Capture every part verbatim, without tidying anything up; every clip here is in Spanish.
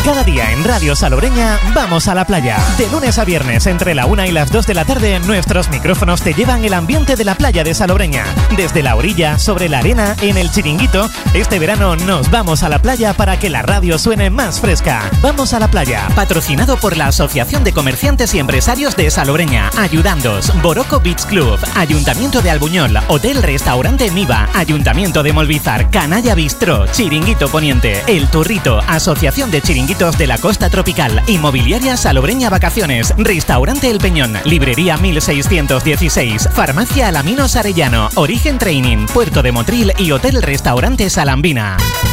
Cada día en Radio Salobreña vamos a la playa. De lunes a viernes entre la una y las dos de la tarde nuestros micrófonos te llevan el ambiente de la playa de Salobreña. Desde la orilla, sobre la arena, en el Chiringuito, este verano nos vamos a la playa para que la radio suene más fresca. Vamos a la playa, patrocinado por la Asociación de Comerciantes y Empresarios de Salobreña, Ayudandos, Boroco Beach Club, Ayuntamiento de Albuñol, Hotel Restaurante Niva, Ayuntamiento de Molvízar, Canalla Bistró, Chiringuito Poniente, El Turrito, Asociación de Chiringuitos de la Costa Tropical, Inmobiliaria Salobreña Vacaciones, Restaurante El Peñón, Librería mil seiscientos dieciséis, Farmacia Alaminos Arellano, Origen Training, Puerto de Motril y Hotel Restaurante Salambina.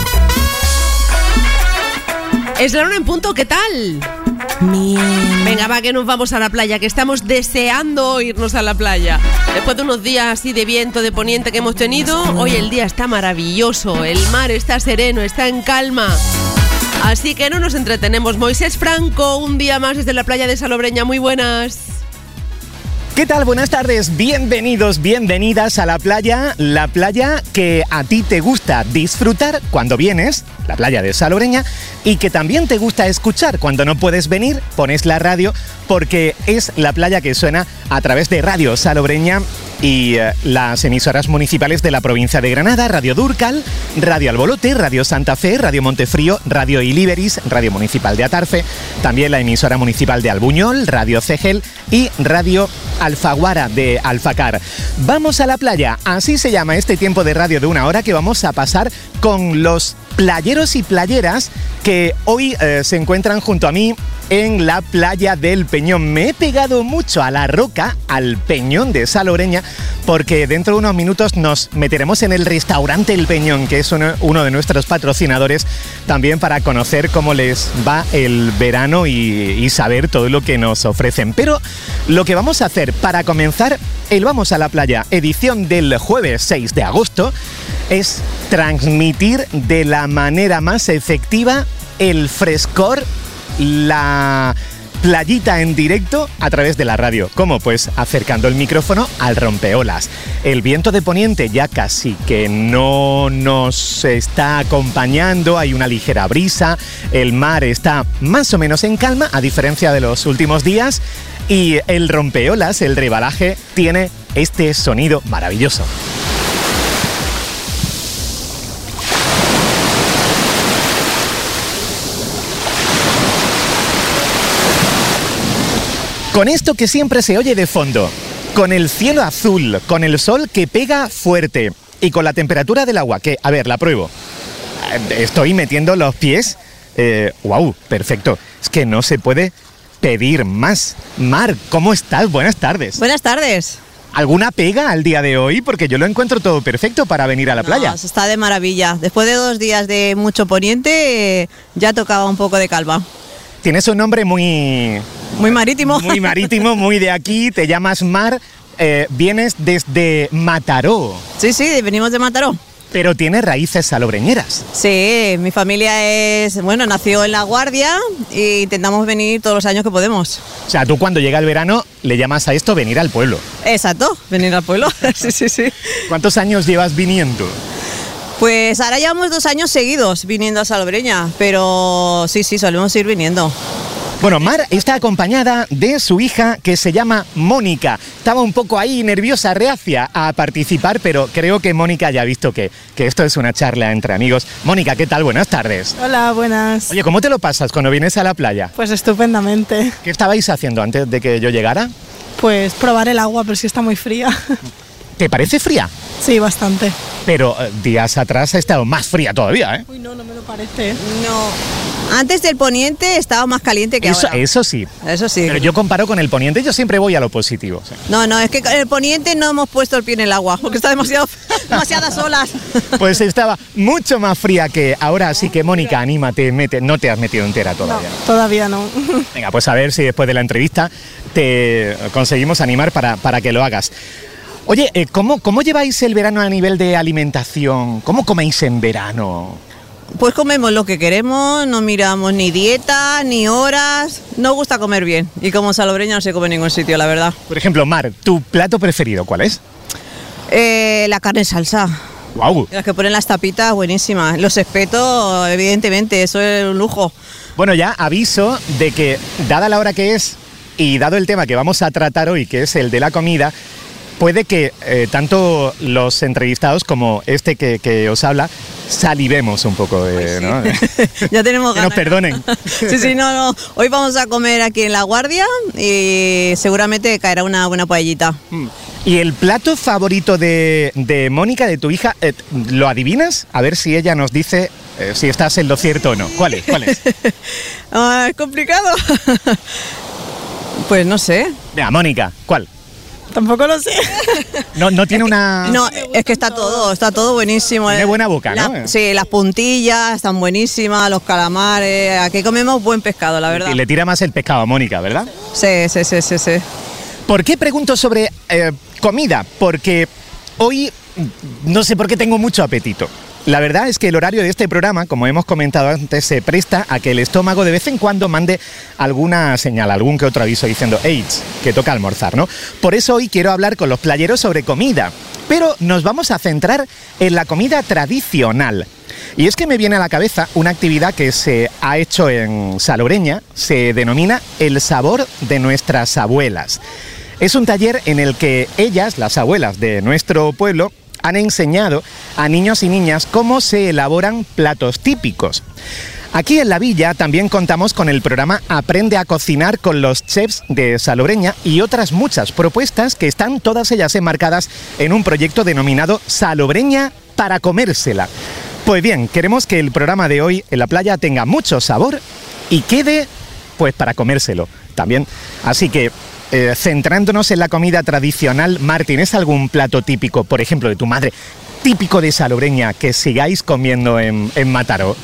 Es la una en punto, ¿qué tal? Bien. Venga, va, que nos vamos a la playa, que estamos deseando irnos a la playa. Después de unos días así de viento, de poniente que hemos tenido, hoy el día está maravilloso, el mar está sereno, está en calma. Así que no nos entretenemos. Moisés Franco, un día más desde la playa de Salobreña. Muy buenas. ¿Qué tal? Buenas tardes, bienvenidos, bienvenidas a la playa, la playa que a ti te gusta disfrutar cuando vienes, la playa de Salobreña, y que también te gusta escuchar cuando no puedes venir, pones la radio, porque es la playa que suena a través de Radio Salobreña y eh, las emisoras municipales de la provincia de Granada, Radio Durcal, Radio Albolote, Radio Santa Fe, Radio Montefrío, Radio Iliberis, Radio Municipal de Atarfe, también la emisora municipal de Albuñol, Radio Cegel y Radio Alfaguara de Alfacar. Vamos a la playa, así se llama este tiempo de radio de una hora que vamos a pasar con los playeros y playeras que hoy eh, se encuentran junto a mí en la playa del Peñón. Me he pegado mucho a la roca, al Peñón de Salobreña, porque dentro de unos minutos nos meteremos en el restaurante El Peñón, que es uno, uno de nuestros patrocinadores, también para conocer cómo les va el verano y, y saber todo lo que nos ofrecen. Pero lo que vamos a hacer para comenzar el Vamos a la Playa, edición del jueves seis de agosto, es transmitir de la manera más efectiva el frescor, la playita en directo a través de la radio. ¿Cómo? Pues acercando el micrófono al rompeolas. El viento de poniente ya casi que no nos está acompañando, hay una ligera brisa, el mar está más o menos en calma, a diferencia de los últimos días, y el rompeolas, el rebalaje, tiene este sonido maravilloso. Con esto que siempre se oye de fondo, con el cielo azul, con el sol que pega fuerte y con la temperatura del agua, que, a ver, la pruebo. Estoy metiendo los pies. Eh, ¡Wow! Perfecto. Es que no se puede pedir más. Mar, ¿cómo estás? Buenas tardes. Buenas tardes. ¿Alguna pega al día de hoy? Porque yo lo encuentro todo perfecto para venir a la no, playa. Está de maravilla. Después de dos días de mucho poniente, ya tocaba un poco de calma. Tienes un nombre muy... Muy marítimo. Muy marítimo, muy de aquí. Te llamas Mar. Eh, vienes desde Mataró. Sí, sí, venimos de Mataró. Pero tienes raíces salobreñeras. Sí, mi familia es... Bueno, nació en La Guardia e intentamos venir todos los años que podemos. O sea, tú cuando llega el verano le llamas a esto venir al pueblo. Exacto, venir al pueblo. Sí, sí, sí. ¿Cuántos años llevas viniendo? Pues ahora llevamos dos años seguidos viniendo a Salobreña, pero sí, sí, solemos ir viniendo. Bueno, Mar está acompañada de su hija, que se llama Mónica. Estaba un poco ahí nerviosa, reacia a participar, pero creo que Mónica ya ha visto que, que esto es una charla entre amigos. Mónica, ¿qué tal? Buenas tardes. Hola, buenas. Oye, ¿cómo te lo pasas cuando vienes a la playa? Pues estupendamente. ¿Qué estabais haciendo antes de que yo llegara? Pues probar el agua, pero sí está muy fría. ¿Te parece fría? Sí, bastante. Pero eh, días atrás ha estado más fría todavía, ¿eh? Uy, no, no me lo parece. No. Antes del poniente estaba más caliente que eso, ahora. Eso sí. Eso sí. Pero yo comparo con el poniente, yo siempre voy a lo positivo. Sí. No, no, es que en el poniente no hemos puesto el pie en el agua, porque está demasiado, demasiadas olas. Pues estaba mucho más fría que ahora, así que Mónica, anímate, mete, no te has metido entera todavía. No, todavía no. Venga, pues a ver si después de la entrevista te conseguimos animar para, para que lo hagas. Oye, ¿cómo, ¿cómo lleváis el verano a nivel de alimentación? ¿Cómo coméis en verano? Pues comemos lo que queremos, no miramos ni dieta, ni horas. Nos gusta comer bien. Y como salobreña no se come en ningún sitio, la verdad. Por ejemplo, Mar, ¿tu plato preferido cuál es? Eh, la carne en salsa. Guau. Las que ponen las tapitas, buenísimas. Los espetos, evidentemente, eso es un lujo. Bueno, ya aviso de que, dada la hora que es y dado el tema que vamos a tratar hoy, que es el de la comida, puede que eh, tanto los entrevistados como este que, que os habla salivemos un poco, eh, ¿no? Ya tenemos Que ganas. nos perdonen. Sí, sí, no, no. Hoy vamos a comer aquí en La Guardia y seguramente caerá una buena paellita. ¿Y el plato favorito de, de Mónica, de tu hija, eh, lo adivinas? A ver si ella nos dice eh, si estás en lo cierto o no. ¿Cuál es? ¿Cuál es? Ah, es complicado. Pues no sé. Mira, Mónica, ¿cuál? Tampoco lo sé. No, no tiene una... No, es que está todo, está todo buenísimo. Tiene buena boca, La- ¿no? Sí, las puntillas están buenísimas, los calamares. Aquí comemos buen pescado, la verdad. Y le tira más el pescado a Mónica, ¿verdad? Sí, sí, sí, sí, sí. ¿Por qué pregunto sobre eh, comida? Porque hoy mm, no sé por qué tengo mucho apetito. La verdad es que el horario de este programa, como hemos comentado antes, se presta a que el estómago de vez en cuando mande alguna señal, algún que otro aviso diciendo "Hey, que toca almorzar", ¿no? Por eso hoy quiero hablar con los playeros sobre comida, pero nos vamos a centrar en la comida tradicional. Y es que me viene a la cabeza una actividad que se ha hecho en Salobreña, se denomina El sabor de nuestras abuelas. Es un taller en el que ellas, las abuelas de nuestro pueblo, han enseñado a niños y niñas cómo se elaboran platos típicos. Aquí en la villa también contamos con el programa Aprende a cocinar con los chefs de Salobreña y otras muchas propuestas que están todas ellas enmarcadas en un proyecto denominado Salobreña para comérsela. Pues bien, queremos que el programa de hoy en la playa tenga mucho sabor y quede pues para comérselo también. Así que Eh, centrándonos en la comida tradicional, Martín, ¿es algún plato típico, por ejemplo, de tu madre, típico de Salobreña, que sigáis comiendo en, en Mataró?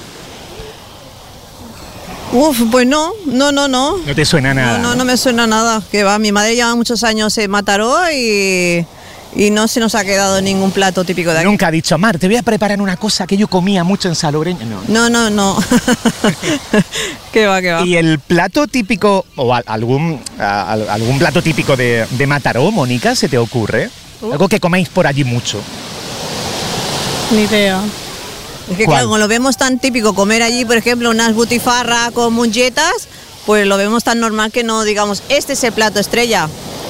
Uf, pues no, no, no, no. No te suena nada. No, no, no me suena nada. Que va, mi madre lleva muchos años en Mataró y, y no se nos ha quedado ningún plato típico de aquí. Nunca ha dicho, Mar, te voy a preparar una cosa que yo comía mucho en Salobreña. No. No, no, no. Que va, que va. ¿Y el plato típico, o a- algún, a- a- algún plato típico de, de Mataró, Mónica, se te ocurre? Uh. Algo que coméis por allí mucho. Ni idea. Es que ¿Cuál? claro, como lo vemos tan típico comer allí, por ejemplo, unas butifarras con munchetas, pues lo vemos tan normal que no digamos, este es el plato estrella.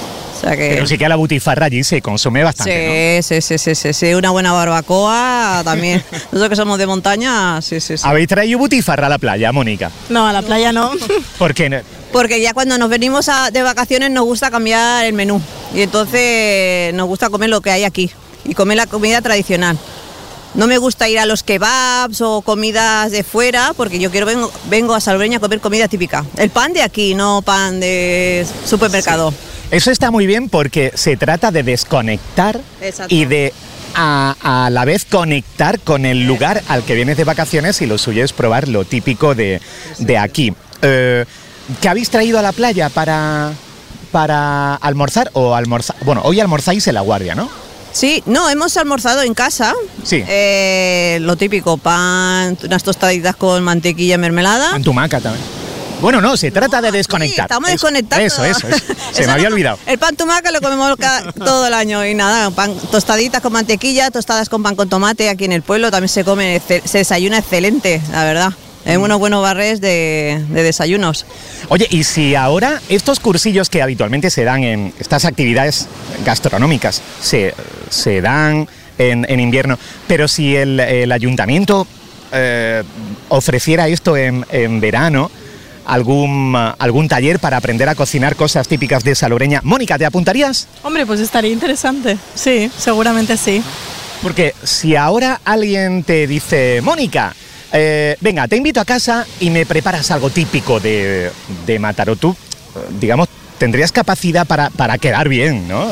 O sea que... Pero sí que la butifarra allí se consume bastante, Sí, sí, sí, sí, sí, sí, una buena barbacoa también. Nosotros que somos de montaña, sí, sí, sí. ¿no? ¿Habéis traído butifarra a la playa, Mónica? No, a la playa no. ¿Por qué? Porque ya cuando nos venimos a- de vacaciones nos gusta cambiar el menú y entonces nos gusta comer lo que hay aquí y comer la comida tradicional. No me gusta ir a los kebabs o comidas de fuera porque yo quiero vengo, vengo a Salobreña a comer comida típica. El pan de aquí, no pan de supermercado. Eso está muy bien porque se trata de desconectar Exacto. y de a, a la vez conectar con el lugar al que vienes de vacaciones y lo suyo es probar lo típico de, de aquí. Eh, ¿Qué habéis traído a la playa para, para almorzar o almorzar? Bueno, hoy almorzáis en La Guardia, ¿no? Sí, no, hemos almorzado en casa. Sí. Eh, lo típico, pan, unas tostaditas con mantequilla y mermelada. En tumaca también. Bueno, no, se trata de desconectar. Sí, estamos Eso, desconectando. Eso, eso, eso. Se Eso me había no- olvidado. El pan tumaca lo comemos ca- todo el año y nada, pan, tostaditas con mantequilla, tostadas con pan con tomate. Aquí en el pueblo también se come, exce- se desayuna excelente, la verdad. Hay unos buenos barres de, de desayunos. Oye, y si ahora estos cursillos que habitualmente se dan en estas actividades gastronómicas se, se dan en, en invierno, pero si el, el ayuntamiento eh, ofreciera esto en, en verano, algún, algún taller para aprender a cocinar cosas típicas de Salobreña, Mónica, ¿te apuntarías? Hombre, pues estaría interesante. Sí, seguramente sí. Porque si ahora alguien te dice, Mónica, eh, venga, te invito a casa y me preparas algo típico de, de Mataró, tú, eh, digamos, tendrías capacidad para, para quedar bien, ¿no?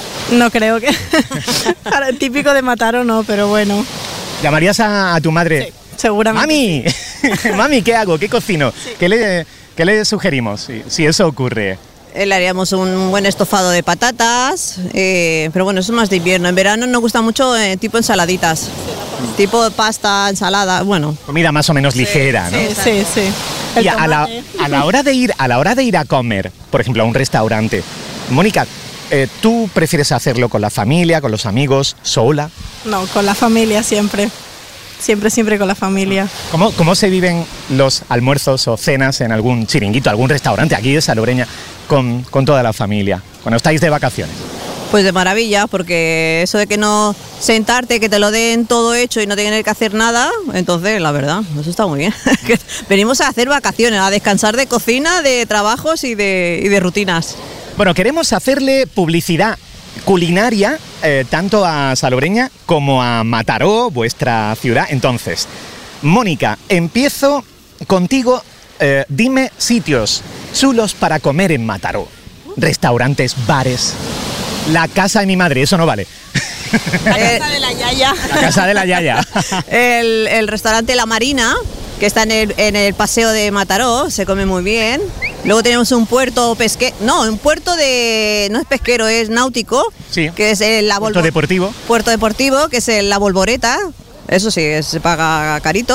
No creo que... Para el típico de matar o no, pero bueno. ¿Llamarías a, a tu madre? Sí, seguramente. ¡Mami! ¡Mami, qué hago? ¿Qué cocino? ¿Qué, le, ¿Qué le sugerimos si, si eso ocurre? Eh, Le haríamos un buen estofado de patatas, eh, pero bueno, eso es más de invierno. En verano nos gusta mucho eh, tipo ensaladitas, tipo de pasta, ensalada, bueno. Comida más o menos ligera, ¿no? Sí, sí, sí. El Y a la, tomate. a la hora de ir, a la hora de ir a comer, por ejemplo, a un restaurante, Mónica, eh, ¿tú prefieres hacerlo con la familia, con los amigos, sola? No, con la familia siempre. Siempre, siempre con la familia. ¿Cómo, cómo se viven los almuerzos o cenas en algún chiringuito, algún restaurante aquí de Salobreña con, con toda la familia, cuando estáis de vacaciones? Pues de maravilla, porque eso de que no sentarte, que te lo den todo hecho y no tener que hacer nada, entonces la verdad, eso está muy bien. Venimos a hacer vacaciones, a descansar de cocina, de trabajos y de, y de rutinas. Bueno, queremos hacerle publicidad culinaria eh, tanto a Salobreña como a Mataró, vuestra ciudad. Entonces, Mónica, empiezo contigo. Eh, dime sitios chulos para comer en Mataró. Restaurantes, bares. La casa de mi madre, eso no vale. La casa de la Yaya. La casa de la Yaya. El, el restaurante La Marina, que está en el, en el paseo de Mataró, se come muy bien. Luego tenemos un puerto pesquero, no, un puerto de, no es pesquero, es náutico, Sí. que es el, la Puerto Volvo- deportivo. Puerto deportivo, que es el, la Volvoreta. Eso sí, se paga carito.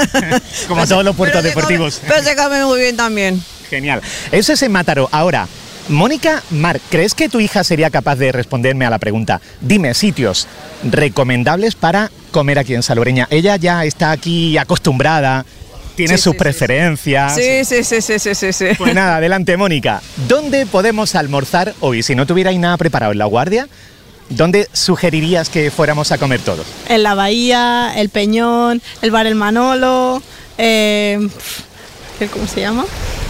Como Pero todos se- los puertos pero se come- deportivos. pero se come muy bien también. Genial. Eso es en Mataró. Ahora, Mónica Mar, ¿crees que tu hija sería capaz de responderme a la pregunta? Dime sitios recomendables para comer aquí en Salobreña. Ella ya está aquí acostumbrada, tiene Sí, sus sí, sí, preferencias. Sí, sí, sí, sí, sí, sí, sí. Pues nada, adelante, Mónica. ¿Dónde podemos almorzar hoy? Si no tuvierais nada preparado en La Guardia, ¿dónde sugerirías que fuéramos a comer todos? En la Bahía, el Peñón, el bar El Manolo, eh, ¿qué- ¿cómo se llama?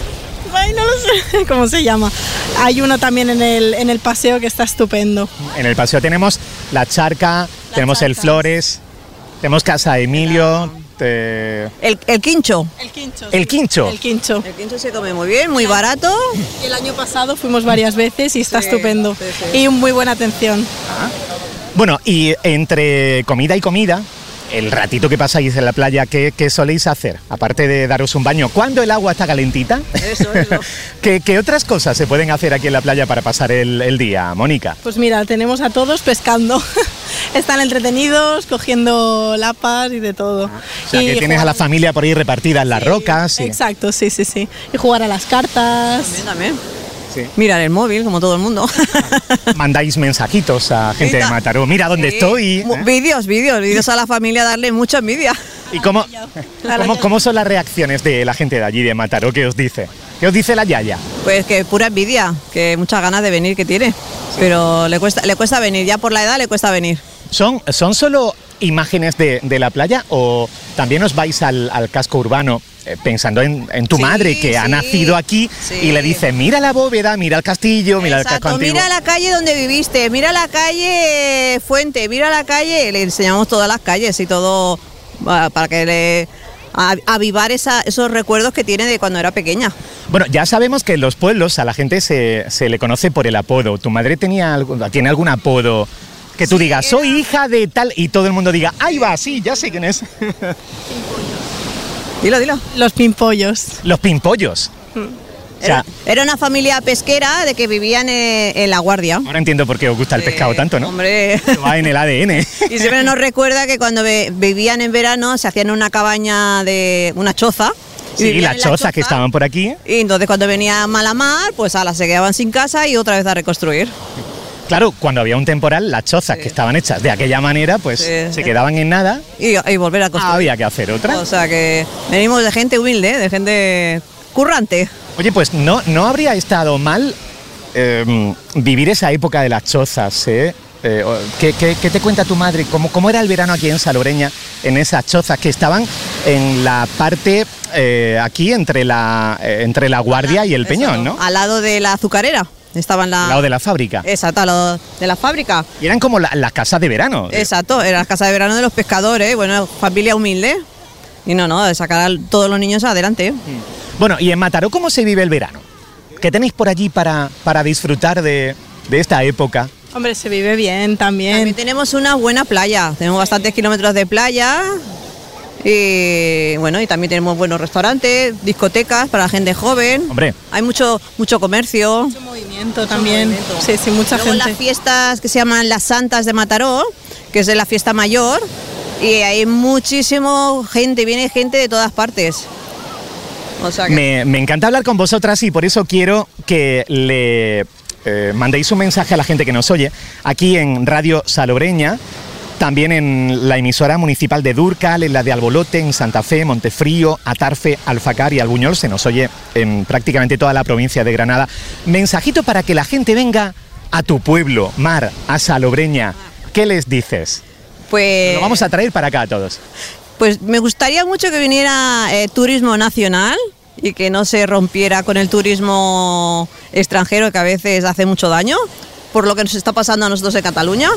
Ay, no lo sé cómo se llama. Hay uno también en el, en el paseo que está estupendo. En el paseo tenemos La Charca, tenemos El Charca. Flores, tenemos Casa Emilio, te- El, el quincho. El Quincho. El Quincho. El Quincho. El quincho se come muy bien, muy barato. Y el año pasado fuimos varias veces y está Sí, estupendo. sí, sí. Y muy buena atención. Bueno, y entre comida y comida, el ratito que pasáis en la playa, ¿qué, qué soléis hacer? Aparte de daros un baño, ¿cuándo el agua está calentita? Eso, eso. ¿Qué, qué otras cosas se pueden hacer aquí en la playa para pasar el, el día, Mónica? Pues mira, tenemos a todos pescando. Están entretenidos, cogiendo lapas y de todo. O sea, Y que tienes a la jugar- familia por ahí repartida en las rocas. y- Exacto, sí, sí, sí. Y jugar a las cartas. También, también. Sí. Mirar el móvil, como todo el mundo. Mandáis mensajitos a gente de Mira. Mataró. Mira dónde Sí. estoy. Mu- ¿eh? Vídeos, vídeos, vídeos a la familia, darle mucha envidia. ¿Y cómo, cómo, cómo son las reacciones de la gente de allí, de Mataró? ¿Qué os dice? ¿Qué os dice la Yaya? Pues que pura envidia, que muchas ganas de venir que tiene. Pero le cuesta, le cuesta venir, ya por la edad le cuesta venir. ¿Son, son solo imágenes de, de la playa o también os vais al, al casco urbano eh, pensando en, en tu Sí, madre que ha sí, nacido aquí sí. y le dice, mira la bóveda, mira el castillo, mira el casco Exacto, antiguo? mira la calle donde viviste, mira la calle Fuente, mira la calle, le enseñamos todas las calles y todo ah, para que le a- avivar esa, esos recuerdos que tiene de cuando era pequeña. Bueno, ya sabemos que en los pueblos a la gente se, se le conoce por el apodo. ¿Tu madre tenía algún- tiene algún apodo que tú Sí, digas, era- soy hija de tal, y todo el mundo diga, ahí va, sí, ya sé quién es? Dilo, dilo. Los pimpollos. Los pimpollos. O sea, Era, era una familia pesquera de que vivían en, en La Guardia. ahora entiendo por qué os gusta el pescado Eh, tanto, ¿no? Hombre. Va en el A D N. Y siempre nos recuerda que cuando ve- vivían en verano se hacían una cabaña de una choza. y Sí, vivían las en la chozas que choza. estaban por aquí. Y entonces cuando venía mala mar, pues ala, se quedaban sin casa y otra vez a reconstruir. Claro, cuando había un temporal, las chozas que estaban hechas de aquella manera, pues Sí, se sí. quedaban en nada. Y, y volver a construir. Había que hacer otra. O sea que venimos de gente humilde, de gente currante. Oye, pues no, no habría estado mal eh, vivir esa época de las chozas, ¿eh? Eh, o- ¿qué, qué, qué te cuenta tu madre? ¿Cómo, ¿Cómo era el verano aquí en Salobreña, en esas chozas que estaban en la parte eh, aquí entre la, eh, entre la Guardia y el Peñón, ¿no? Al lado de la azucarera. Estaban la... Al lado de la fábrica. Exacto, al lado de la fábrica. Y eran como la- las casas de verano. Exacto, era la casa de verano de los pescadores, bueno, familia humilde. Y no, no, de sacar a todos los niños adelante. Bueno, y en Mataró, ¿cómo se vive el verano? ¿Qué tenéis por allí para, para disfrutar de, de esta época? Hombre, se vive bien también. También tenemos una buena playa, tenemos bastantes kilómetros de playa. Y bueno, y también tenemos buenos restaurantes, discotecas para la gente joven. Hombre. Hay mucho mucho comercio. Mucho movimiento también. movimiento. Sí, sí, mucha Luego gente. las fiestas que se llaman las Santas de Mataró, que es de la fiesta mayor, y hay muchísimo gente, viene gente de todas partes. O sea que Me, me encanta hablar con vosotras y por eso quiero que le eh, mandéis un mensaje a la gente que nos oye aquí en Radio Salobreña también en la emisora municipal de Dúrcal, en la de Albolote, en Santa Fe, Montefrío, Atarfe, Alfacar y Albuñol. Se nos oye en prácticamente toda la provincia de Granada. Mensajito para que la gente venga a tu pueblo, Mar, a Salobreña. ¿Qué les dices? Pues... Lo vamos a traer para acá a todos. Pues me gustaría mucho que viniera eh, turismo nacional y que no se rompiera con el turismo extranjero, que a veces hace mucho daño, por lo que nos está pasando a nosotros en Cataluña.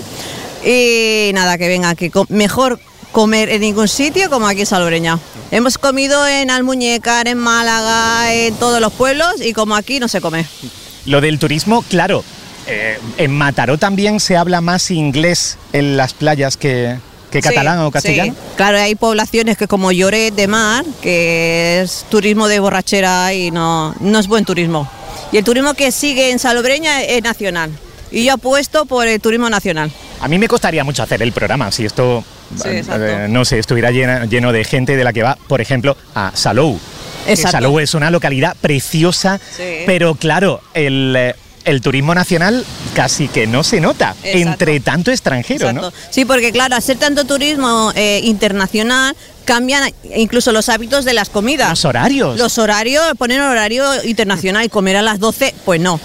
Y nada, que venga, que co- mejor comer en ningún sitio como aquí en Salobreña. Hemos comido en Almuñécar, en Málaga, en todos los pueblos, y como aquí no se come. Lo del turismo, claro, eh, en Mataró también se habla más inglés en las playas que... ¿Qué catalán Sí, o castellano? sí. Claro, hay poblaciones que como Lloret de Mar, que es turismo de borrachera y no, no es buen turismo. Y el turismo que sigue en Salobreña es nacional. Y yo apuesto por el turismo nacional. A mí me costaría mucho hacer el programa si esto, Sí, eh, exacto. eh, no sé, estuviera llena- lleno de gente de la que va, por ejemplo, a Salou. Que Exacto. Salou es una localidad preciosa, Sí. pero claro, el, eh, el turismo nacional casi que no se nota Exacto. entre tanto extranjero, ¿no? Exacto. Sí, porque claro, hacer tanto turismo eh, internacional cambian incluso los hábitos de las comidas. Los horarios. Los horarios, poner horario internacional y comer a las doce, pues no.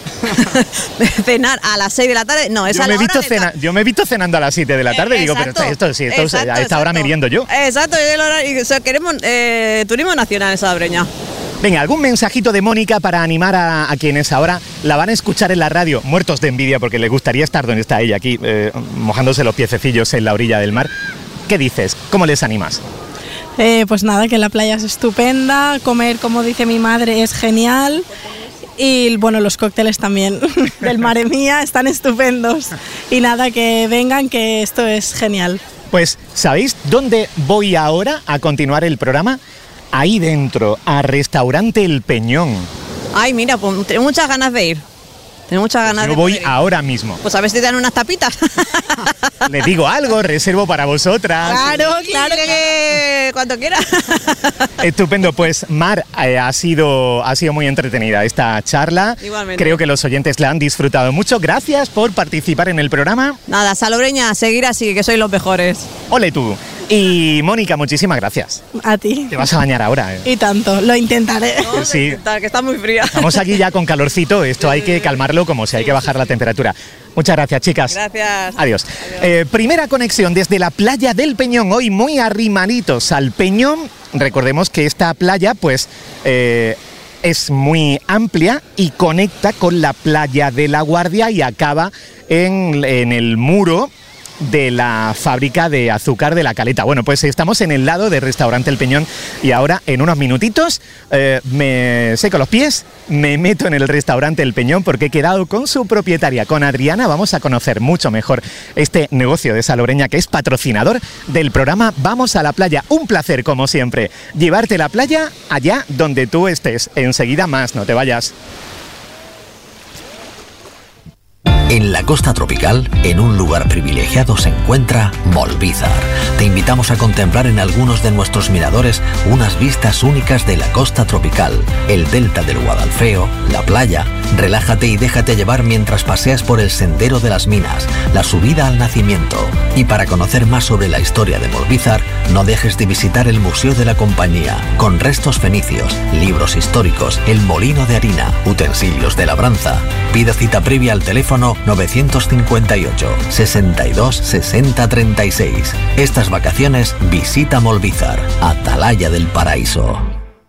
Cenar a las seis de la tarde, no, es Yo a me, la he visto hora de cena- yo me he visto cenando a las siete de la tarde y digo, pero esto, Exacto, esto sí, esto, exacto, a esta hora me exacto. viendo yo. Exacto, es el horario, o sea, queremos eh, turismo nacional en Salobreña. Venga, algún mensajito de Mónica para animar a, a quienes ahora la van a escuchar en la radio, muertos de envidia porque les gustaría estar donde está ella, aquí, eh, mojándose los piececillos en la orilla del mar. ¿Qué dices? ¿Cómo les animas? Eh, pues nada, que la playa es estupenda, comer, como dice mi madre, es genial. Y bueno, los cócteles también del Mare Mía están estupendos. Y nada, que vengan, que esto es genial. Pues, ¿sabéis dónde voy ahora a continuar el programa? Ahí dentro, a Restaurante El Peñón. Ay, mira, pues tengo muchas ganas de ir. Tengo muchas ganas Yo de voy poder ir. ahora mismo. Pues a ver si te dan unas tapitas. Les digo algo, reservo para vosotras. Claro, claro que cuando quieras. Estupendo, pues Mar, eh, ha sido ha sido muy entretenida esta charla. Igualmente. Creo que los oyentes la han disfrutado mucho. Gracias por participar en el programa. Nada, Salobreña, seguir así, que sois los mejores. Ole tú. Y Mónica, muchísimas gracias. A ti. Te vas a bañar ahora. ¿eh? Y tanto, lo intentaré. Sí. Que está muy fría. Estamos aquí ya con calorcito. Esto hay que calmarlo como si hay que bajar la temperatura. Muchas gracias, chicas. Gracias. Adiós. Eh, primera conexión desde la playa del Peñón, hoy muy arrimanitos al Peñón. Recordemos que esta playa, pues, eh, es muy amplia y conecta con la playa de La Guardia y acaba en, en el muro de la fábrica de azúcar de La Caleta. Bueno, pues estamos en el lado del Restaurante El Peñón y ahora en unos minutitos eh, me seco los pies, me meto en el Restaurante El Peñón porque he quedado con su propietaria, con Adriana. Vamos a conocer mucho mejor este negocio de Salobreña, que es patrocinador del programa Vamos a la Playa. Un placer, como siempre, llevarte la playa allá donde tú estés. Enseguida más, no te vayas. En la costa tropical, en un lugar privilegiado, se encuentra Molvízar. Te invitamos a contemplar en algunos de nuestros miradores unas vistas únicas de la costa tropical, el delta del Guadalfeo, la playa. Relájate y déjate llevar mientras paseas por el Sendero de las Minas, la subida al Nacimiento. Y para conocer más sobre la historia de Molvízar, no dejes de visitar el Museo de la Compañía, con restos fenicios, libros históricos, el molino de harina, utensilios de labranza. Pida cita previa al teléfono novecientos cincuenta y ocho, sesenta y dos, sesenta, treinta y seis. Estas vacaciones visita Molvízar, Atalaya del Paraíso.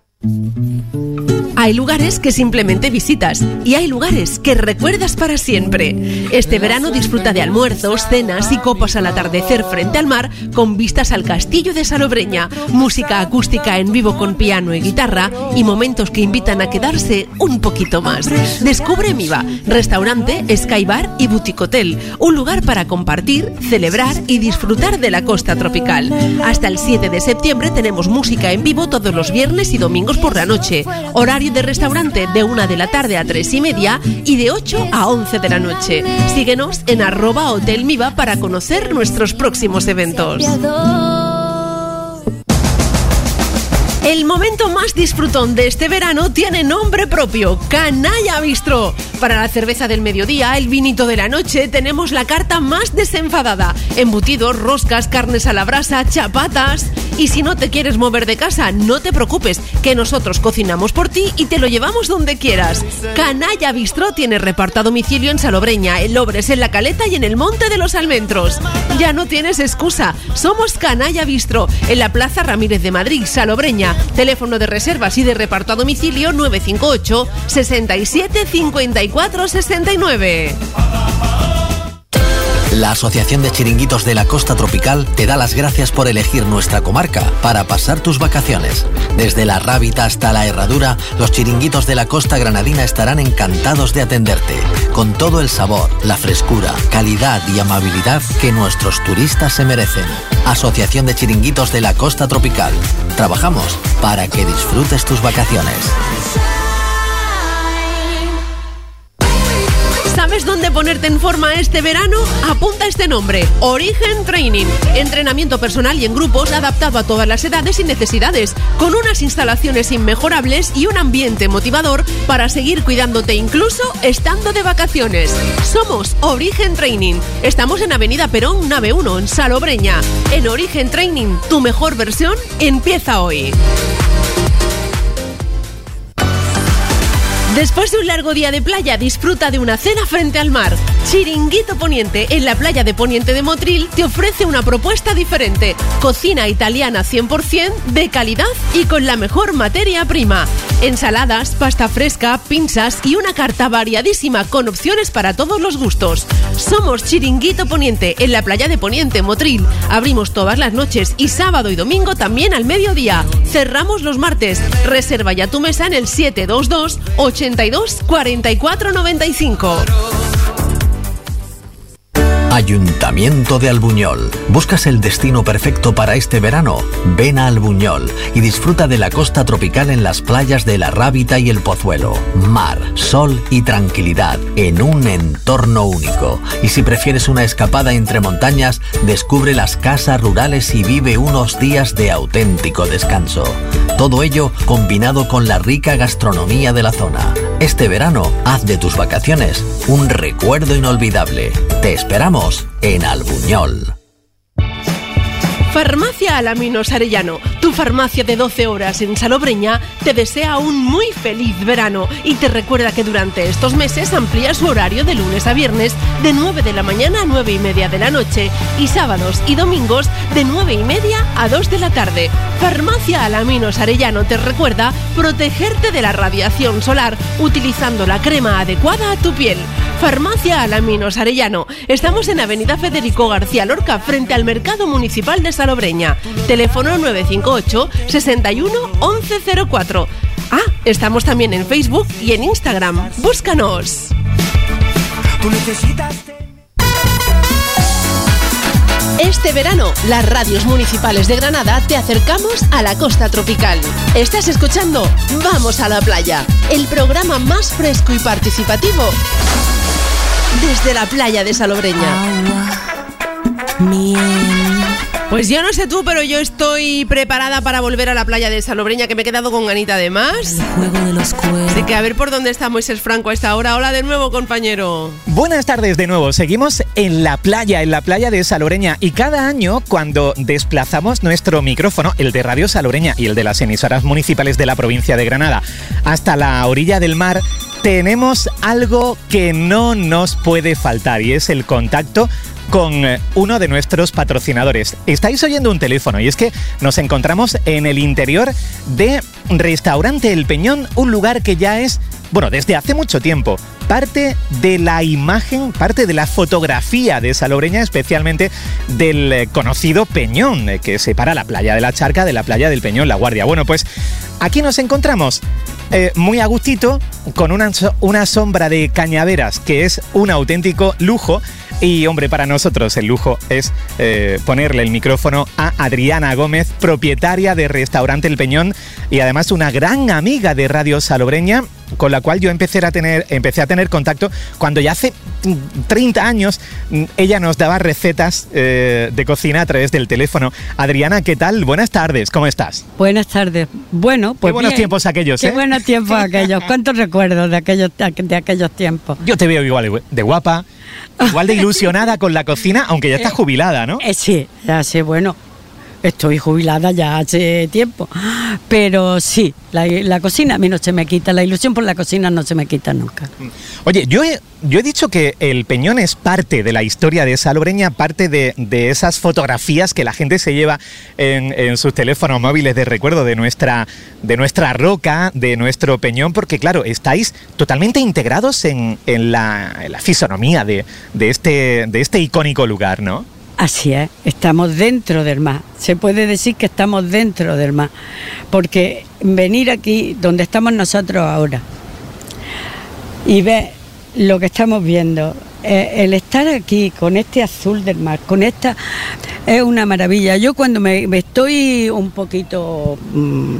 Hay lugares que simplemente visitas y hay lugares que recuerdas para siempre. Este verano disfruta de almuerzos, cenas y copas al atardecer frente al mar con vistas al castillo de Salobreña, música acústica en vivo con piano y guitarra y momentos que invitan a quedarse un poquito más. Descubre Miva, restaurante, Sky Bar y Boutique Hotel, un lugar para compartir, celebrar y disfrutar de la costa tropical. Hasta el siete de septiembre tenemos música en vivo todos los viernes y domingos por la noche. Horario de restaurante de una de la tarde a tres y media y de ocho a once de la noche. Síguenos en arroba Hotel Miva para conocer nuestros próximos eventos. El momento más disfrutón de este verano tiene nombre propio, Canalla Bistro. Para la cerveza del mediodía, el vinito de la noche, tenemos la carta más desenfadada. Embutidos, roscas, carnes a la brasa, chapatas. Y si no te quieres mover de casa, no te preocupes, que nosotros cocinamos por ti y te lo llevamos donde quieras. Canalla Bistro tiene reparto a domicilio en Salobreña, en Lobres, en La Caleta y en el Monte de los Almendros. Ya no tienes excusa, somos Canalla Bistro, en la Plaza Ramírez de Madrid, Salobreña. Teléfono de reservas y de reparto a domicilio nueve cinco ocho, sesenta y siete, cincuenta y cuatro, sesenta y nueve. La Asociación de Chiringuitos de la Costa Tropical te da las gracias por elegir nuestra comarca para pasar tus vacaciones. Desde la Rábita hasta la Herradura, los chiringuitos de la costa granadina estarán encantados de atenderte, con todo el sabor, la frescura, calidad y amabilidad que nuestros turistas se merecen. Asociación de Chiringuitos de la Costa Tropical. Trabajamos para que disfrutes tus vacaciones. ¿Sabes dónde ponerte en forma este verano? Apunta este nombre, Origen Training. Entrenamiento personal y en grupos adaptado a todas las edades y necesidades, con unas instalaciones inmejorables y un ambiente motivador para seguir cuidándote incluso estando de vacaciones. Somos Origen Training. Estamos en Avenida Perón, nave uno, en Salobreña. En Origen Training, tu mejor versión empieza hoy. Después de un largo día de playa, disfruta de una cena frente al mar. Chiringuito Poniente, en la playa de Poniente de Motril, te ofrece una propuesta diferente. Cocina italiana cien por ciento, de calidad y con la mejor materia prima. Ensaladas, pasta fresca, pinzas y una carta variadísima con opciones para todos los gustos. Somos Chiringuito Poniente, en la playa de Poniente, Motril. Abrimos todas las noches y sábado y domingo también al mediodía. Cerramos los martes. Reserva ya tu mesa en el siete dos dos, ochenta y dos, cuarenta y cuatro, noventa y cinco. Ayuntamiento de Albuñol. ¿Buscas el destino perfecto para este verano? Ven a Albuñol y disfruta de la costa tropical en las playas de La Rábita y el Pozuelo. Mar, sol y tranquilidad en un entorno único. Y si prefieres una escapada entre montañas, descubre las casas rurales y vive unos días de auténtico descanso. Todo ello combinado con la rica gastronomía de la zona. Este verano, haz de tus vacaciones un recuerdo inolvidable. Te esperamos en Albuñol. Farmacia Alaminos Arellano, tu farmacia de doce horas en Salobreña, te desea un muy feliz verano y te recuerda que durante estos meses amplía su horario de lunes a viernes de nueve de la mañana a nueve y media de la noche y sábados y domingos de nueve y media a dos de la tarde. Farmacia Alaminos Arellano te recuerda protegerte de la radiación solar utilizando la crema adecuada a tu piel. Farmacia Alaminos Arellano. Estamos en Avenida Federico García Lorca, frente al Mercado Municipal de Salobreña. Teléfono nueve cinco ocho, sesenta y uno, once cero cuatro. Ah, estamos también en Facebook y en Instagram. ¡Búscanos! Este verano, las radios municipales de Granada te acercamos a la costa tropical. Estás escuchando Vamos a la Playa, el programa más fresco y participativo desde la playa de Salobreña. Agua, miel. Pues yo no sé tú, pero yo estoy preparada para volver a la playa de Salobreña, que me he quedado con ganita de más. El juego de los cuernos. Así que a ver por dónde está Moisés Franco a esta hora. Hola de nuevo, compañero. Buenas tardes de nuevo. Seguimos en la playa, en la playa de Salobreña. Y cada año, cuando desplazamos nuestro micrófono, el de Radio Salobreña y el de las emisoras municipales de la provincia de Granada, hasta la orilla del mar, tenemos algo que no nos puede faltar y es el contacto con uno de nuestros patrocinadores. Estáis oyendo un teléfono y es que nos encontramos en el interior de Restaurante El Peñón, un lugar que ya es, bueno, desde hace mucho tiempo, parte de la imagen, parte de la fotografía de Salobreña, especialmente del conocido Peñón, que separa la playa de la Charca de la playa del Peñón La Guardia. Bueno, pues aquí nos encontramos eh, muy a gustito, con una, una sombra de cañaveras, que es un auténtico lujo. Y, hombre, para nosotros el lujo es eh, ponerle el micrófono a Adriana Gómez, propietaria de Restaurante El Peñón. y además una gran amiga de Radio Salobreña, con la cual yo empecé a tener, empecé a tener contacto cuando ya hace treinta años ella nos daba recetas eh, de cocina a través del teléfono. Adriana, ¿qué tal? Buenas tardes, ¿cómo estás? Buenas tardes. Bueno, pues qué buenos bien. tiempos aquellos, Qué ¿eh? buenos tiempos aquellos. ¿Cuántos recuerdos de aquellos, de aquellos tiempos? Yo te veo igual de guapa, igual de ilusionada con la cocina, aunque ya estás jubilada, ¿no? Eh, sí, ya sé, bueno. Estoy jubilada ya hace tiempo, pero sí, la, la cocina a mí no se me quita, la ilusión por la cocina no se me quita nunca. Oye, yo he, yo he dicho que el Peñón es parte de la historia de Salobreña, parte de, de esas fotografías que la gente se lleva en, en sus teléfonos móviles de recuerdo de nuestra, de nuestra roca, de nuestro Peñón, porque claro, estáis totalmente integrados en, en, la, en la fisonomía de, de, este, de este icónico lugar, ¿no? Así es, estamos dentro del mar, se puede decir que estamos dentro del mar, porque venir aquí, donde estamos nosotros ahora, y ver lo que estamos viendo, eh, el estar aquí con este azul del mar, con esta, es una maravilla. Yo cuando me, me estoy un poquito... Mmm,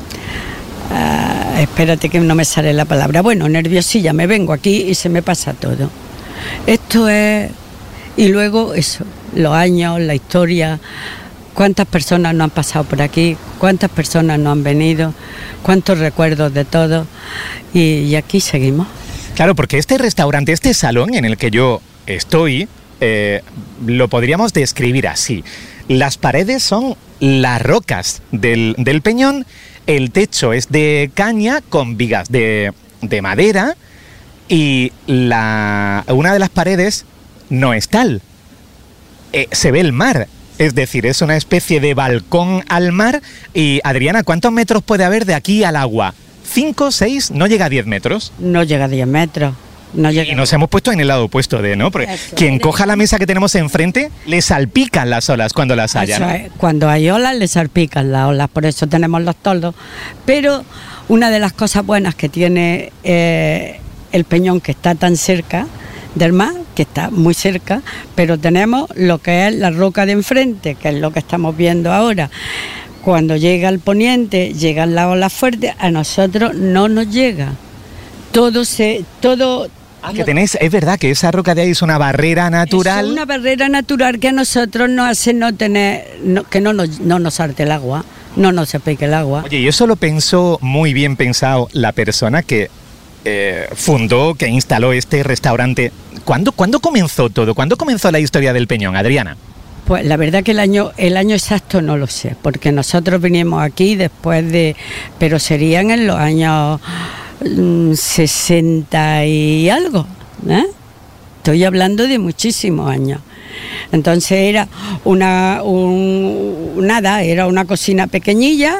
uh, espérate que no me sale la palabra, bueno, nerviosilla, me vengo aquí y se me pasa todo. Esto es... Y luego eso, los años, la historia, cuántas personas no han pasado por aquí, cuántas personas no han venido, cuántos recuerdos de todo, y, y aquí seguimos. Claro, porque este restaurante, este salón en el que yo estoy, eh, lo podríamos describir así. Las paredes son las rocas del, del Peñón, el techo es de caña con vigas de, de madera y la, una de las paredes... no es tal. Eh, se ve el mar, es decir, es una especie de balcón al mar. Y Adriana, ¿cuántos metros puede haber de aquí al agua? ¿Cinco, seis? ¿No llega a diez metros? No llega a diez metros. No llega. Y nos hemos puesto en el lado opuesto de, ¿no? Porque Eso. quien coja la mesa que tenemos enfrente, le salpican las olas cuando las haya, ¿no? Es, cuando hay olas, le salpican las olas, por eso tenemos los toldos. Pero una de las cosas buenas que tiene eh, el Peñón, que está tan cerca del mar, que está muy cerca, pero tenemos lo que es la roca de enfrente, que es lo que estamos viendo ahora. Cuando llega el poniente, llegan las olas fuertes, a nosotros no nos llega. Todo se... todo Ah, que tenéis, es verdad que esa roca de ahí es una barrera natural. Es una barrera natural que a nosotros nos hace no tener, no, que no nos, no nos salte el agua, no nos se pique el agua. Oye, y eso lo pensó muy bien pensado la persona que eh, fundó, que instaló este restaurante. ¿Cuándo, ¿Cuándo comenzó todo? ¿Cuándo comenzó la historia del Peñón, Adriana? Pues la verdad que el año, el año exacto no lo sé, porque nosotros vinimos aquí después de, pero serían en los años sesenta y algo, ¿eh? Estoy hablando de muchísimos años. Entonces era una un, nada, era una cocina pequeñilla,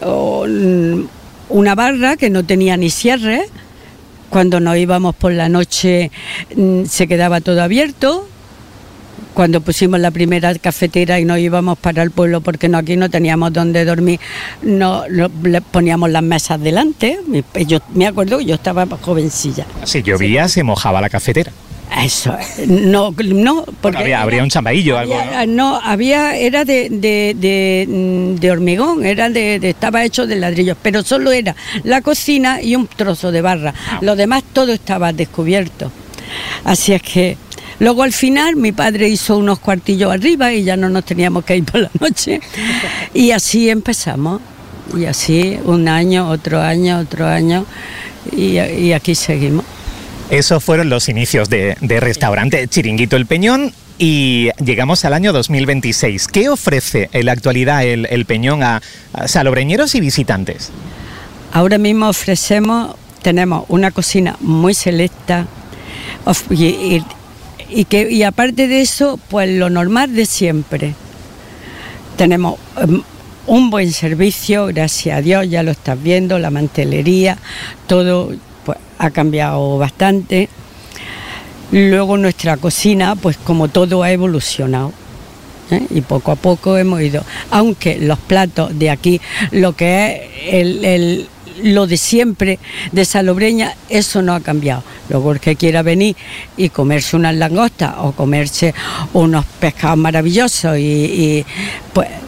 una barra que no tenía ni cierre. Cuando nos íbamos por la noche se quedaba todo abierto. Cuando pusimos la primera cafetera y nos íbamos para el pueblo porque no, aquí no teníamos dónde dormir, no, no le poníamos las mesas delante. Yo me acuerdo que yo estaba jovencilla. Si llovía, sí, se mojaba la cafetera. Eso, no, no, porque bueno, habría, habría un chambaillo, había, algo, ¿no? No, había, era de, de, de, de hormigón, era de, de, estaba hecho de ladrillos, pero solo era la cocina y un trozo de barra. Ah. Lo demás todo estaba descubierto. Así es que luego al final mi padre hizo unos cuartillos arriba y ya no nos teníamos que ir por la noche. Y así empezamos. Y así un año, otro año, otro año. Y, y aquí seguimos. Esos fueron los inicios de, de restaurante Chiringuito El Peñón y llegamos al año dos mil veintiséis. ¿Qué ofrece en la actualidad el, el Peñón a, a salobreñeros y visitantes? Ahora mismo ofrecemos, tenemos una cocina muy selecta y, y, y, que, y aparte de eso, pues lo normal de siempre. Tenemos um, un buen servicio, gracias a Dios, ya lo estás viendo, la mantelería, todo pues ha cambiado bastante. Luego nuestra cocina, pues como todo ha evolucionado, ¿eh? Y poco a poco hemos ido, aunque los platos de aquí, lo que es el, el, lo de siempre de Salobreña, eso no ha cambiado. Luego el que quiera venir y comerse unas langostas o comerse unos pescados maravillosos y, y pues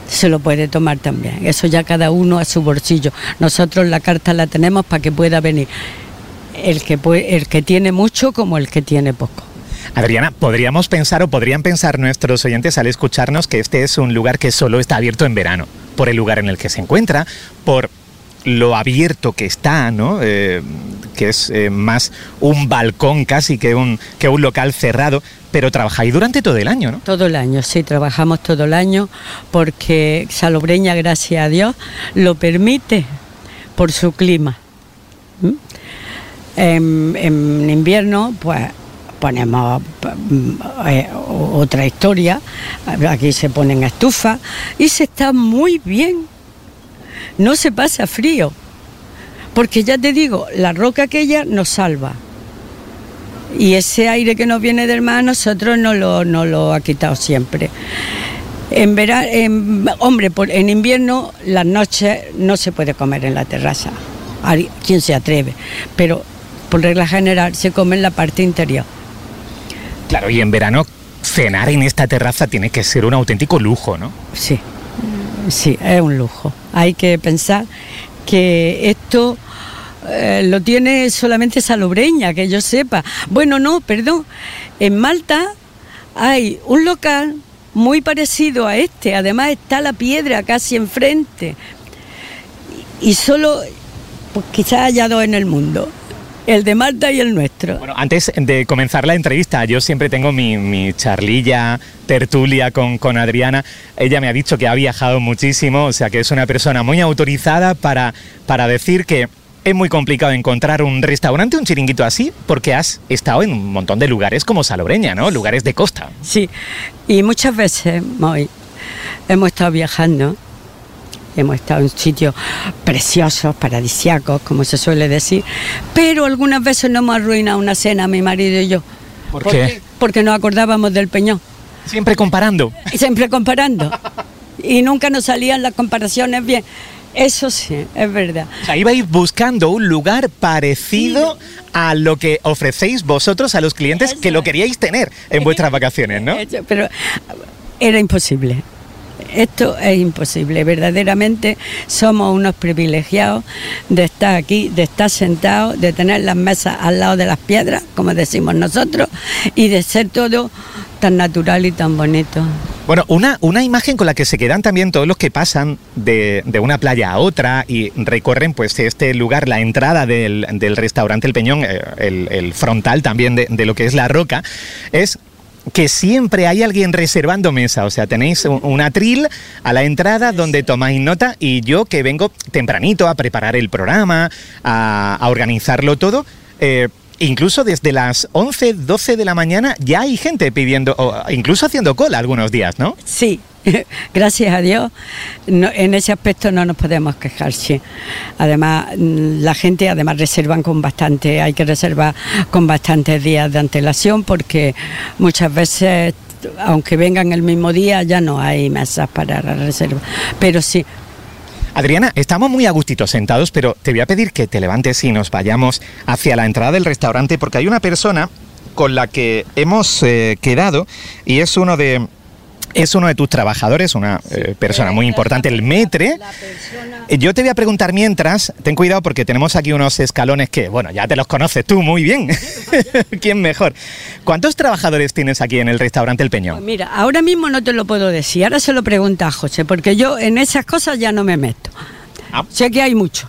se lo puede tomar también. Eso ya cada uno a su bolsillo. Nosotros la carta la tenemos para que pueda venir el que puede, el que tiene mucho como el que tiene poco. Adriana, podríamos pensar o podrían pensar nuestros oyentes al escucharnos que este es un lugar que solo está abierto en verano, por el lugar en el que se encuentra, por lo abierto que está, ¿no? Eh, que es eh, más un balcón casi que un, que un local cerrado, pero trabajáis durante todo el año, ¿no? Todo el año, sí, trabajamos todo el año porque Salobreña, gracias a Dios, lo permite por su clima. ¿Mm? En, en invierno, pues ponemos eh, otra historia, aquí se ponen estufas y se está muy bien, no se pasa frío, porque ya te digo, la roca aquella nos salva y ese aire que nos viene del mar a nosotros no lo, no lo ha quitado siempre. En verano, en, hombre, por, en invierno las noches no se puede comer en la terraza, quien se atreve, pero por regla general se come en la parte interior. Claro, y en verano cenar en esta terraza tiene que ser un auténtico lujo, ¿no? Sí, sí, es un lujo. Hay que pensar que esto eh, lo tiene solamente Salobreña, que yo sepa. Bueno, no, perdón. En Malta hay un local muy parecido a este. Además está la piedra casi enfrente. Y solo, pues quizás haya dos en el mundo. El de Malta y el nuestro. Bueno, antes de comenzar la entrevista, yo siempre tengo mi, mi charlilla, tertulia con, con Adriana. Ella me ha dicho que ha viajado muchísimo, o sea que es una persona muy autorizada para, para decir que es muy complicado encontrar un restaurante, un chiringuito así, porque has estado en un montón de lugares como Salobreña, ¿no? Lugares de costa. Sí, y muchas veces, Moy, hemos estado viajando. Hemos estado en sitios preciosos, paradisíacos, como se suele decir, pero algunas veces nos hemos arruinado una cena, mi marido y yo. ¿Por, ¿Por qué? qué? Porque nos acordábamos del Peñón. Siempre comparando. Siempre comparando. Y nunca nos salían las comparaciones bien. Eso sí, es verdad. O sea, ibais buscando un lugar parecido sí. a lo que ofrecéis vosotros a los clientes, Eso. que lo queríais tener en vuestras vacaciones, ¿no? Eso, pero era imposible. Esto es imposible, verdaderamente somos unos privilegiados de estar aquí, de estar sentados, de tener las mesas al lado de las piedras, como decimos nosotros, y de ser todo tan natural y tan bonito. Bueno, una, una imagen con la que se quedan también todos los que pasan de, de una playa a otra y recorren pues este lugar, la entrada del, del restaurante El Peñón, el, el frontal también de, de lo que es la roca, es que siempre hay alguien reservando mesa, o sea, tenéis un, un atril a la entrada donde tomáis nota y yo que vengo tempranito a preparar el programa, a, a organizarlo todo, eh, incluso desde las once, doce de la mañana ya hay gente pidiendo, o incluso haciendo cola algunos días, ¿no? Sí. Gracias a Dios, no, en ese aspecto no nos podemos quejar, sí. Además, la gente además reservan con bastante, hay que reservar con bastantes días de antelación porque muchas veces, aunque vengan el mismo día, ya no hay mesas para la reserva, pero sí. Adriana, estamos muy a gustito sentados, pero te voy a pedir que te levantes y nos vayamos hacia la entrada del restaurante porque hay una persona con la que hemos eh, quedado y es uno de... Es uno de tus trabajadores, una eh, persona muy importante, el Metre. Yo te voy a preguntar mientras, ten cuidado porque tenemos aquí unos escalones que, bueno, ya te los conoces tú muy bien. ¿Quién mejor? ¿Cuántos trabajadores tienes aquí en el restaurante El Peñón? Pues mira, ahora mismo no te lo puedo decir, ahora se lo pregunta a José, porque yo en esas cosas ya no me meto. Ah. Sé que hay mucho,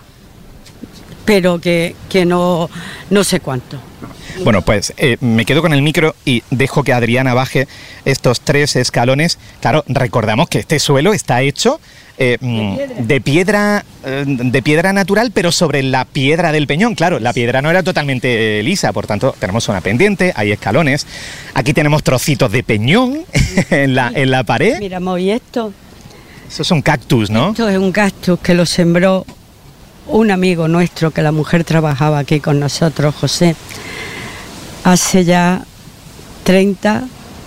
pero que, que no, no sé cuánto. Bueno, pues eh, me quedo con el micro y dejo que Adriana baje estos tres escalones. Claro, recordamos que este suelo está hecho eh, de piedra, de piedra, de piedra natural, pero sobre la piedra del Peñón. Claro, la piedra no era totalmente eh, lisa, por tanto tenemos una pendiente, hay escalones. Aquí tenemos trocitos de peñón en la, en la pared. Mira, Moy, esto... Eso es un cactus, ¿no? Esto es un cactus que lo sembró un amigo nuestro, que la mujer trabajaba aquí con nosotros, José. Hace ya treinta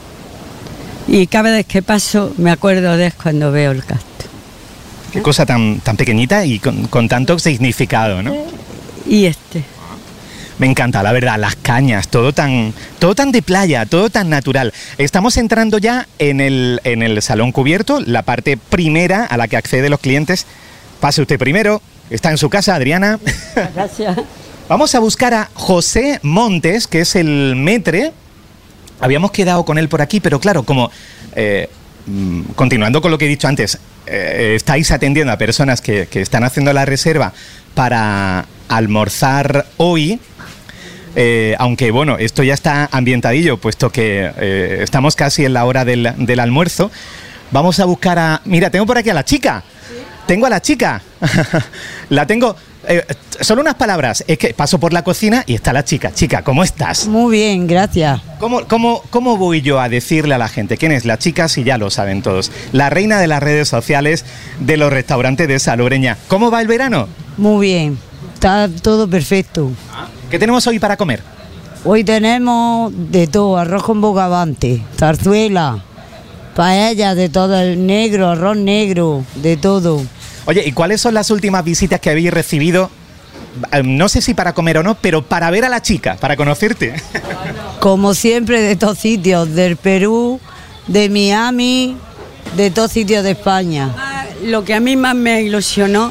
y cada vez que paso me acuerdo de cuando veo el cactus. Qué cosa tan, tan pequeñita y con, con tanto significado, ¿no? Y este. Me encanta, la verdad, las cañas, todo tan, todo tan de playa, todo tan natural. Estamos entrando ya en el, en el salón cubierto, la parte primera a la que acceden los clientes. Pase usted primero, está en su casa, Adriana. Gracias. Vamos a buscar a José Montes, que es el maître. Habíamos quedado con él por aquí, pero claro, como eh, continuando con lo que he dicho antes, eh, estáis atendiendo a personas que, que están haciendo la reserva para almorzar hoy. Eh, aunque bueno, esto ya está ambientadillo, puesto que eh, estamos casi en la hora del, del almuerzo. Vamos a buscar a... Mira, tengo por aquí a la chica. ¿Sí? Tengo a la chica. La tengo... Eh, solo unas palabras. Es que paso por la cocina y está la chica. Chica, ¿cómo estás? Muy bien, gracias. ¿Cómo, cómo, cómo voy yo a decirle a la gente quién es la chica si ya lo saben todos? La reina de las redes sociales de los restaurantes de Salobreña. ¿Cómo va el verano? Muy bien, está todo perfecto. ¿Qué tenemos hoy para comer? Hoy tenemos de todo, arroz con bogavante, zarzuela, paella de todo, el negro, arroz negro, de todo. Oye, ¿y cuáles son las últimas visitas que habéis recibido? No sé si para comer o no, pero para ver a la chica, para conocerte. Como siempre, de todos sitios, del Perú, de Miami, de todos sitios de España. Lo que a mí más me ilusionó,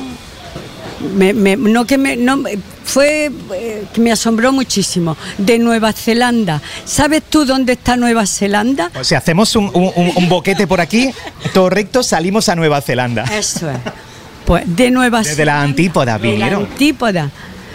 me, me, no que me, no, fue eh, que me asombró muchísimo, de Nueva Zelanda. ¿Sabes tú dónde está Nueva Zelanda? O sea, hacemos un, un, un boquete por aquí, todo recto, salimos a Nueva Zelanda. Eso es. Pues de Nueva Desde Zelanda. la antípoda vinieron. De la antípoda.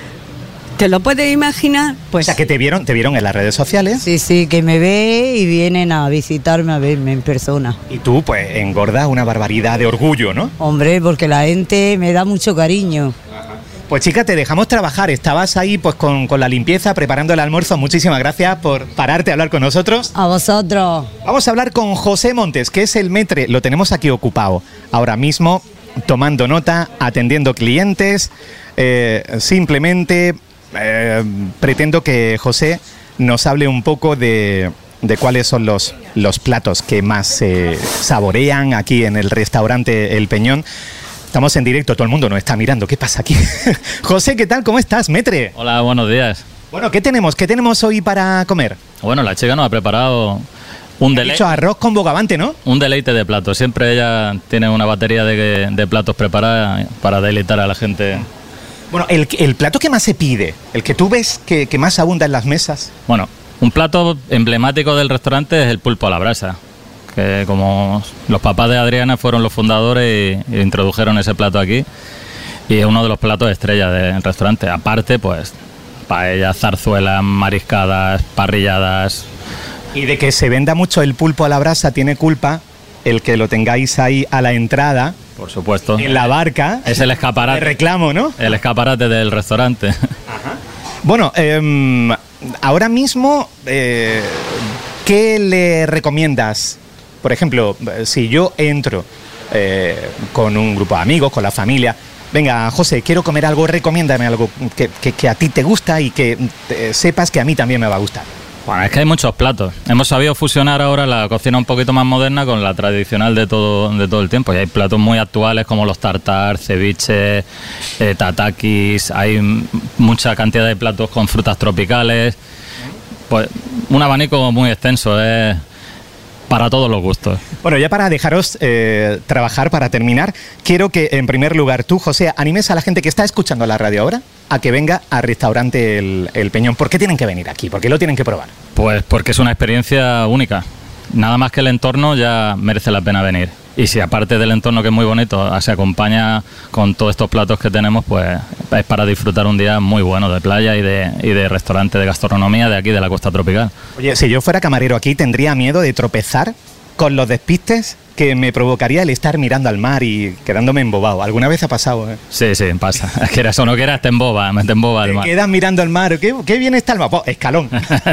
¿Te lo puedes imaginar? Pues, o sea, que te vieron, te vieron en las redes sociales. Sí, sí, que me ve y vienen a visitarme, a verme en persona. Y tú, pues, engordas una barbaridad de orgullo, ¿no? Hombre, porque la gente me da mucho cariño. Pues chica, te dejamos trabajar. Estabas ahí pues con, con la limpieza, preparando el almuerzo. Muchísimas gracias por pararte a hablar con nosotros. A vosotros. Vamos a hablar con José Montes, que es el maître. Lo tenemos aquí ocupado ahora mismo, tomando nota, atendiendo clientes. Eh, simplemente eh, pretendo que José nos hable un poco de, de cuáles son los, los platos que más se eh, saborean aquí en el restaurante El Peñón. Estamos en directo, todo el mundo nos está mirando. ¿Qué pasa aquí? José, ¿qué tal? ¿Cómo estás, maître? Hola, buenos días. Bueno, ¿qué tenemos? ¿Qué tenemos hoy para comer? Bueno, la chica nos ha preparado un deleite. He dicho arroz con bogavante, ¿no? Un deleite de platos. Siempre ella tiene una batería de, de platos preparadas para deleitar a la gente. Bueno, el, el plato que más se pide, el que tú ves que, que más abunda en las mesas. Bueno, un plato emblemático del restaurante es el pulpo a la brasa. Que como los papás de Adriana fueron los fundadores y, y introdujeron ese plato aquí, y es uno de los platos estrella del restaurante. Aparte, pues, paellas, zarzuelas, mariscadas, parrilladas. Y de que se venda mucho el pulpo a la brasa tiene culpa el que lo tengáis ahí a la entrada. Por supuesto. En la barca. Es el escaparate. De reclamo, ¿no? El escaparate del restaurante. Ajá. Bueno, eh, ahora mismo, eh, ¿qué le recomiendas? Por ejemplo, si yo entro eh, con un grupo de amigos, con la familia, venga, José, quiero comer algo, recomiéndame algo que, que, que a ti te gusta y que te, sepas que a mí también me va a gustar. Bueno, es que hay muchos platos. Hemos sabido fusionar ahora la cocina un poquito más moderna con la tradicional de todo, de todo el tiempo. Y hay platos muy actuales como los tartar, ceviche, eh, tatakis, hay mucha cantidad de platos con frutas tropicales. Pues un abanico muy extenso, es... Eh, para todos los gustos. Bueno, ya para dejaros eh, trabajar, para terminar, quiero que en primer lugar tú, José, animes a la gente que está escuchando la radio ahora a que venga al restaurante El, El Peñón. ¿Por qué tienen que venir aquí? ¿Por qué lo tienen que probar? Pues porque es una experiencia única. Nada más que el entorno ya merece la pena venir. Y si aparte del entorno, que es muy bonito, se acompaña con todos estos platos que tenemos, pues es para disfrutar un día muy bueno de playa y de, y de restaurante de gastronomía de aquí, de la costa tropical. Oye, si yo fuera camarero aquí, ¿tendría miedo de tropezar con los despistes que me provocaría el estar mirando al mar y quedándome embobado? ¿Alguna vez ha pasado? ¿eh? Sí, sí, pasa. Es que eso no quieras, te emboba, te emboba el mar. Te quedas mirando al mar. ¿Qué, qué bien está el mar? Pues, escalón.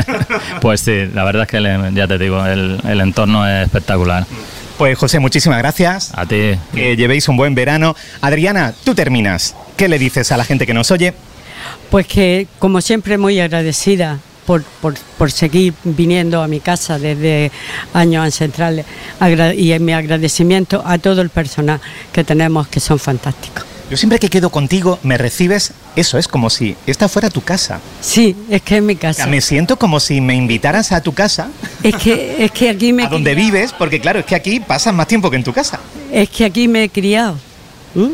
Pues sí, la verdad es que le, ya te digo, el, el entorno es espectacular. Pues José, muchísimas gracias. A ti. Que llevéis un buen verano. Adriana, tú terminas. ¿Qué le dices a la gente que nos oye? Pues que, como siempre, muy agradecida por, por, por seguir viniendo a mi casa desde años ancestrales. Agra- y mi agradecimiento a todo el personal que tenemos, que son fantásticos. Yo siempre que quedo contigo me recibes eso es como si esta fuera tu casa. Sí, es que es mi casa. O sea, me siento como si me invitaras a tu casa. Es que, es que aquí me he A donde criado. vives, porque claro, es que aquí pasas más tiempo que en tu casa. Es que aquí me he criado. ¿Mm?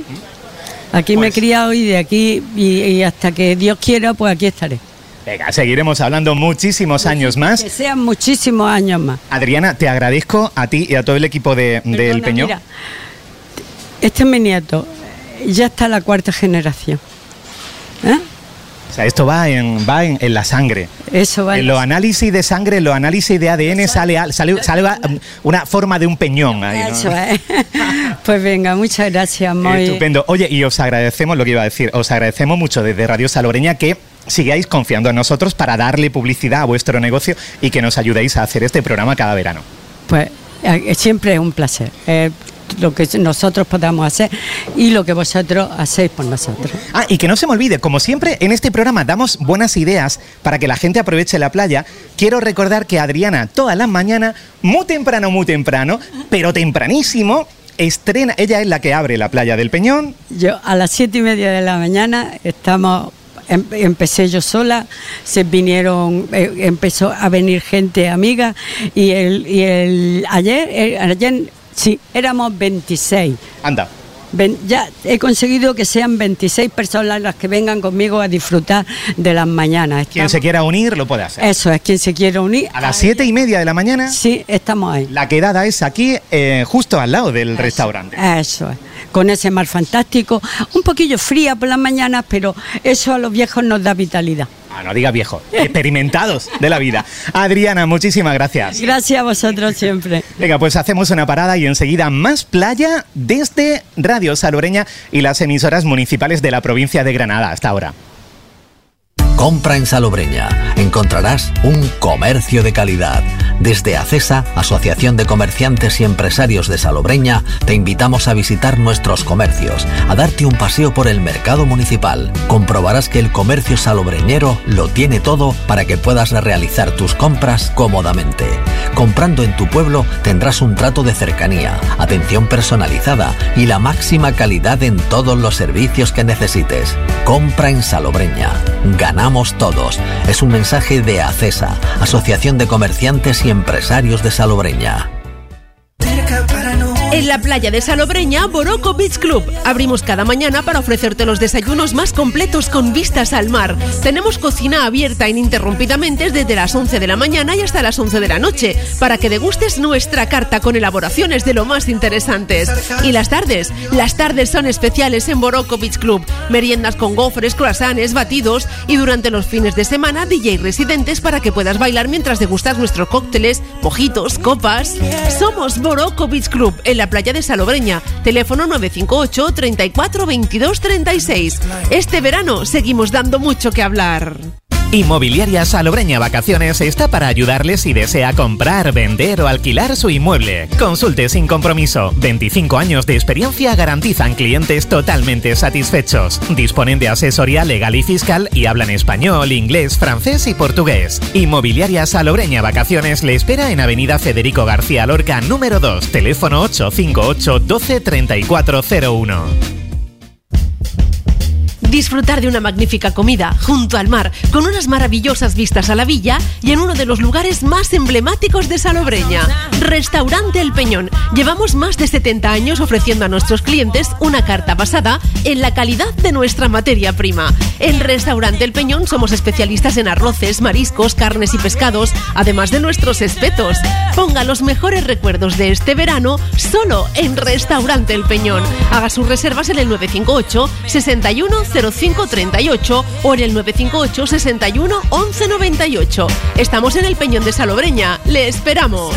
Aquí me he Pues- criado y de aquí, y, y hasta que Dios quiera, pues aquí estaré. Venga, seguiremos hablando muchísimos años más. Que sean muchísimos años más. Adriana, te agradezco a ti y a todo el equipo de, del Perdona, Peñón. mira, este es mi nieto. Ya está la cuarta generación. ¿Eh? O sea, esto va en, va en, en la sangre. Eso va. En los análisis de sangre, en los análisis de A D N sale, al- sale, sale una forma de un peñón ahí, ¿no? Eso es. Pues venga, muchas gracias, muy Estupendo. Oye, y os agradecemos lo que iba a decir, os agradecemos mucho desde Radio Salobreña que sigáis confiando en nosotros para darle publicidad a vuestro negocio y que nos ayudéis a hacer este programa cada verano. Pues eh, siempre es un placer. eh, lo que nosotros podamos hacer y lo que vosotros hacéis por nosotros. Ah, y que no se me olvide, como siempre en este programa damos buenas ideas para que la gente aproveche la playa. Quiero recordar que Adriana todas las mañanas, muy temprano, muy temprano, pero tempranísimo, estrena, ella es la que abre la playa del Peñón. Yo a las siete y media de la mañana estamos, em- empecé yo sola, se vinieron, eh, empezó a venir gente amiga y el, y el ayer, eh, ayer sí, éramos veintiséis. Anda. Ven- ya he conseguido que sean veintiséis personas las que vengan conmigo a disfrutar de las mañanas. Quien Estamos- se quiera unir lo puede hacer. Eso es, quien se quiera unir. A las siete y media de la mañana, Sí, estamos ahí. la quedada es aquí, eh, justo al lado del restaurante. Eso es, con ese mar fantástico, un poquillo fría por las mañanas, pero eso a los viejos nos da vitalidad. Ah, no diga viejo, experimentados de la vida. Adriana, muchísimas gracias. Gracias a vosotros siempre. Venga, pues hacemos una parada y enseguida más playa desde Radio Salobreña y las emisoras municipales de la provincia de Granada. Hasta ahora. Compra en Salobreña. Encontrarás un comercio de calidad. Desde ACESA, Asociación de Comerciantes y Empresarios de Salobreña, te invitamos a visitar nuestros comercios, a darte un paseo por el mercado municipal. Comprobarás que el comercio salobreñero lo tiene todo para que puedas realizar tus compras cómodamente. Comprando en tu pueblo tendrás un trato de cercanía, atención personalizada y la máxima calidad en todos los servicios que necesites. Compra en Salobreña. Ganamos todos. Es un mensaje de ACESA, Asociación de Comerciantes y Empresarios de Salobreña. En la playa de Salobreña, Boroco Beach Club. Abrimos cada mañana para ofrecerte los desayunos más completos con vistas al mar. Tenemos cocina abierta ininterrumpidamente desde las once de la mañana y hasta las once de la noche, para que degustes nuestra carta con elaboraciones de lo más interesantes. Y las tardes, las tardes son especiales en Boroco Beach Club. Meriendas con gofres, croissants, batidos y durante los fines de semana D J residentes para que puedas bailar mientras degustas nuestros cócteles, mojitos, copas. Somos Boroco Beach Club en la playa de Salobreña. Teléfono nueve cinco ocho, treinta y cuatro, veintidós, treinta y seis. Este verano seguimos dando mucho que hablar. Inmobiliaria Salobreña Vacaciones está para ayudarles si desea comprar, vender o alquilar su inmueble. Consulte sin compromiso. veinticinco años de experiencia garantizan clientes totalmente satisfechos. Disponen de asesoría legal y fiscal y hablan español, inglés, francés y portugués. Inmobiliaria Salobreña Vacaciones le espera en Avenida Federico García Lorca, número dos, teléfono ocho cinco ocho, doce, treinta y cuatro cero uno. Disfrutar de una magnífica comida junto al mar, con unas maravillosas vistas a la villa y en uno de los lugares más emblemáticos de Salobreña, Restaurante El Peñón. Llevamos más de setenta años ofreciendo a nuestros clientes una carta basada en la calidad de nuestra materia prima. En Restaurante El Peñón somos especialistas en arroces, mariscos, carnes y pescados, además de nuestros espetos. Ponga los mejores recuerdos de este verano solo en Restaurante El Peñón. Haga sus reservas en el nueve cinco ocho, sesenta y uno, cero cinco treinta y ocho o en el nueve cinco ocho, sesenta y uno, once noventa y ocho. Estamos en el Peñón de Salobreña. ¡Le esperamos!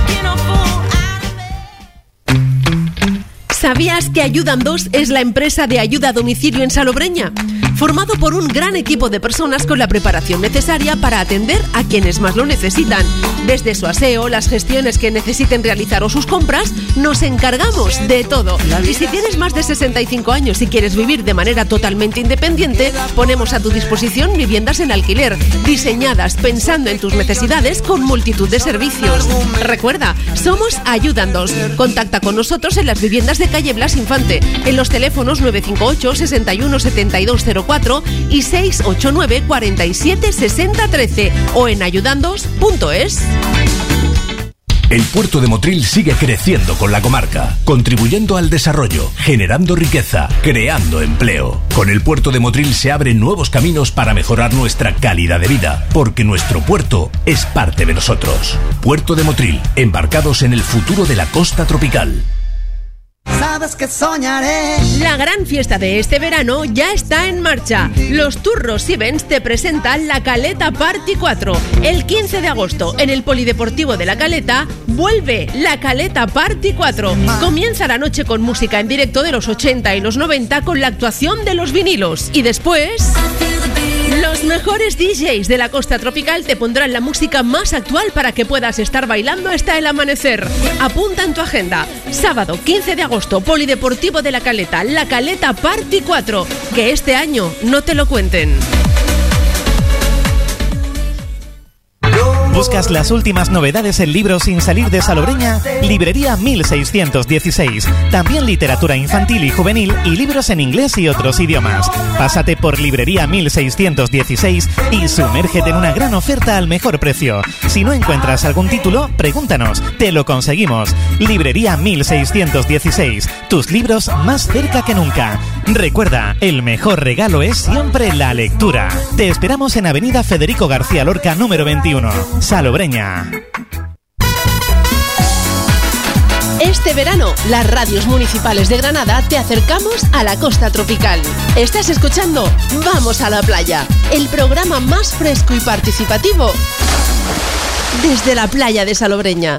¿Sabías que Ayudan dos es la empresa de ayuda a domicilio en Salobreña? Formado por un gran equipo de personas con la preparación necesaria para atender a quienes más lo necesitan. Desde su aseo, las gestiones que necesiten realizar o sus compras, nos encargamos de todo. Y si tienes más de sesenta y cinco años y quieres vivir de manera totalmente independiente, ponemos a tu disposición viviendas en alquiler, diseñadas pensando en tus necesidades con multitud de servicios. Recuerda, somos Ayudan dos. Contacta con nosotros en las viviendas de calle Blas Infante, en los teléfonos nueve cinco ocho, sesenta y uno, setenta y dos cero cuatro cuatro y seis ocho nueve, cuatro siete, seis cero uno tres o en ayudandos punto es. El puerto de Motril sigue creciendo con la comarca, contribuyendo al desarrollo, generando riqueza, creando empleo. Con el puerto de Motril se abren nuevos caminos para mejorar nuestra calidad de vida, porque nuestro puerto es parte de nosotros. Puerto de Motril, embarcados en el futuro de la costa tropical. Sabes que soñaré. La gran fiesta de este verano ya está en marcha. Los Turros Events te presentan la Caleta Party cuatro. El quince de agosto, en el Polideportivo de La Caleta, vuelve la Caleta Party cuatro. Comienza la noche con música en directo de los ochenta y los noventa con la actuación de los vinilos. Y después, los mejores D Js de la costa tropical te pondrán la música más actual para que puedas estar bailando hasta el amanecer. Apunta en tu agenda. Sábado quince de agosto, Polideportivo de La Caleta, la Caleta Party cuatro. Que este año no te lo cuenten. ¿Buscas las últimas novedades en libros sin salir de Salobreña? Librería mil seiscientos dieciséis. También literatura infantil y juvenil y libros en inglés y otros idiomas. Pásate por Librería mil seiscientos dieciséis y sumérgete en una gran oferta al mejor precio. Si no encuentras algún título, pregúntanos, te lo conseguimos. Librería mil seiscientos dieciséis. Tus libros más cerca que nunca. Recuerda, el mejor regalo es siempre la lectura. Te esperamos en Avenida Federico García Lorca, número veintiuno. Salobreña. Este verano, las radios municipales de Granada te acercamos a la costa tropical. ¿Estás escuchando? Vamos a la playa, el programa más fresco y participativo desde la playa de Salobreña.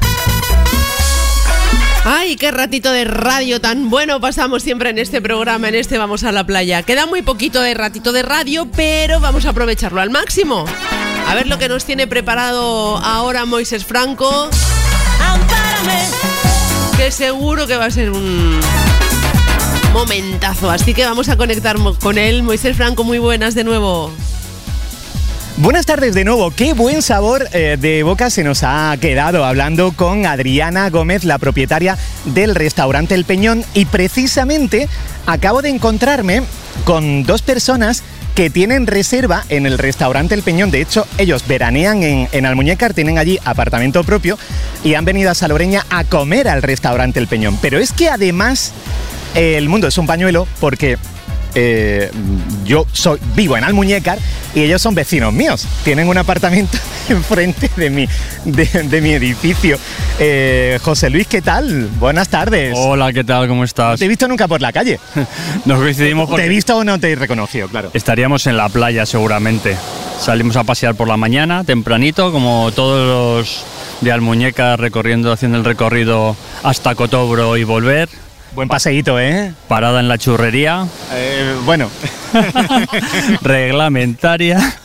¡Ay, qué ratito de radio tan bueno pasamos siempre en este programa, en este Vamos a la Playa! Queda muy poquito de ratito de radio, pero vamos a aprovecharlo al máximo. A ver lo que nos tiene preparado ahora Moisés Franco. ¡Ampárame! Que seguro que va a ser un momentazo, así que vamos a conectar con él. Moisés Franco, muy buenas de nuevo. Buenas tardes de nuevo. Qué buen sabor eh, de boca se nos ha quedado hablando con Adriana Gómez, la propietaria del restaurante El Peñón, y precisamente acabo de encontrarme con dos personas que tienen reserva en el restaurante El Peñón. De hecho, ellos veranean en, en Almuñécar, tienen allí apartamento propio y han venido a Salobreña a comer al restaurante El Peñón. Pero es que además eh, el mundo es un pañuelo porque eh, yo soy, vivo en Almuñécar y ellos son vecinos míos. Tienen un apartamento enfrente de mi, de, de mi edificio. Eh, José Luis, ¿qué tal? Buenas tardes. Hola, ¿qué tal? ¿Cómo estás? No te he visto nunca por la calle. Nos coincidimos porque... ¿Te he visto o no te he reconocido? Claro. Estaríamos en la playa seguramente. Salimos a pasear por la mañana, tempranito, como todos los de Almuñécar, recorriendo, haciendo el recorrido hasta Cotobro y volver. Buen paseíto, ¿eh? Parada en la churrería. Eh, bueno. Reglamentaria.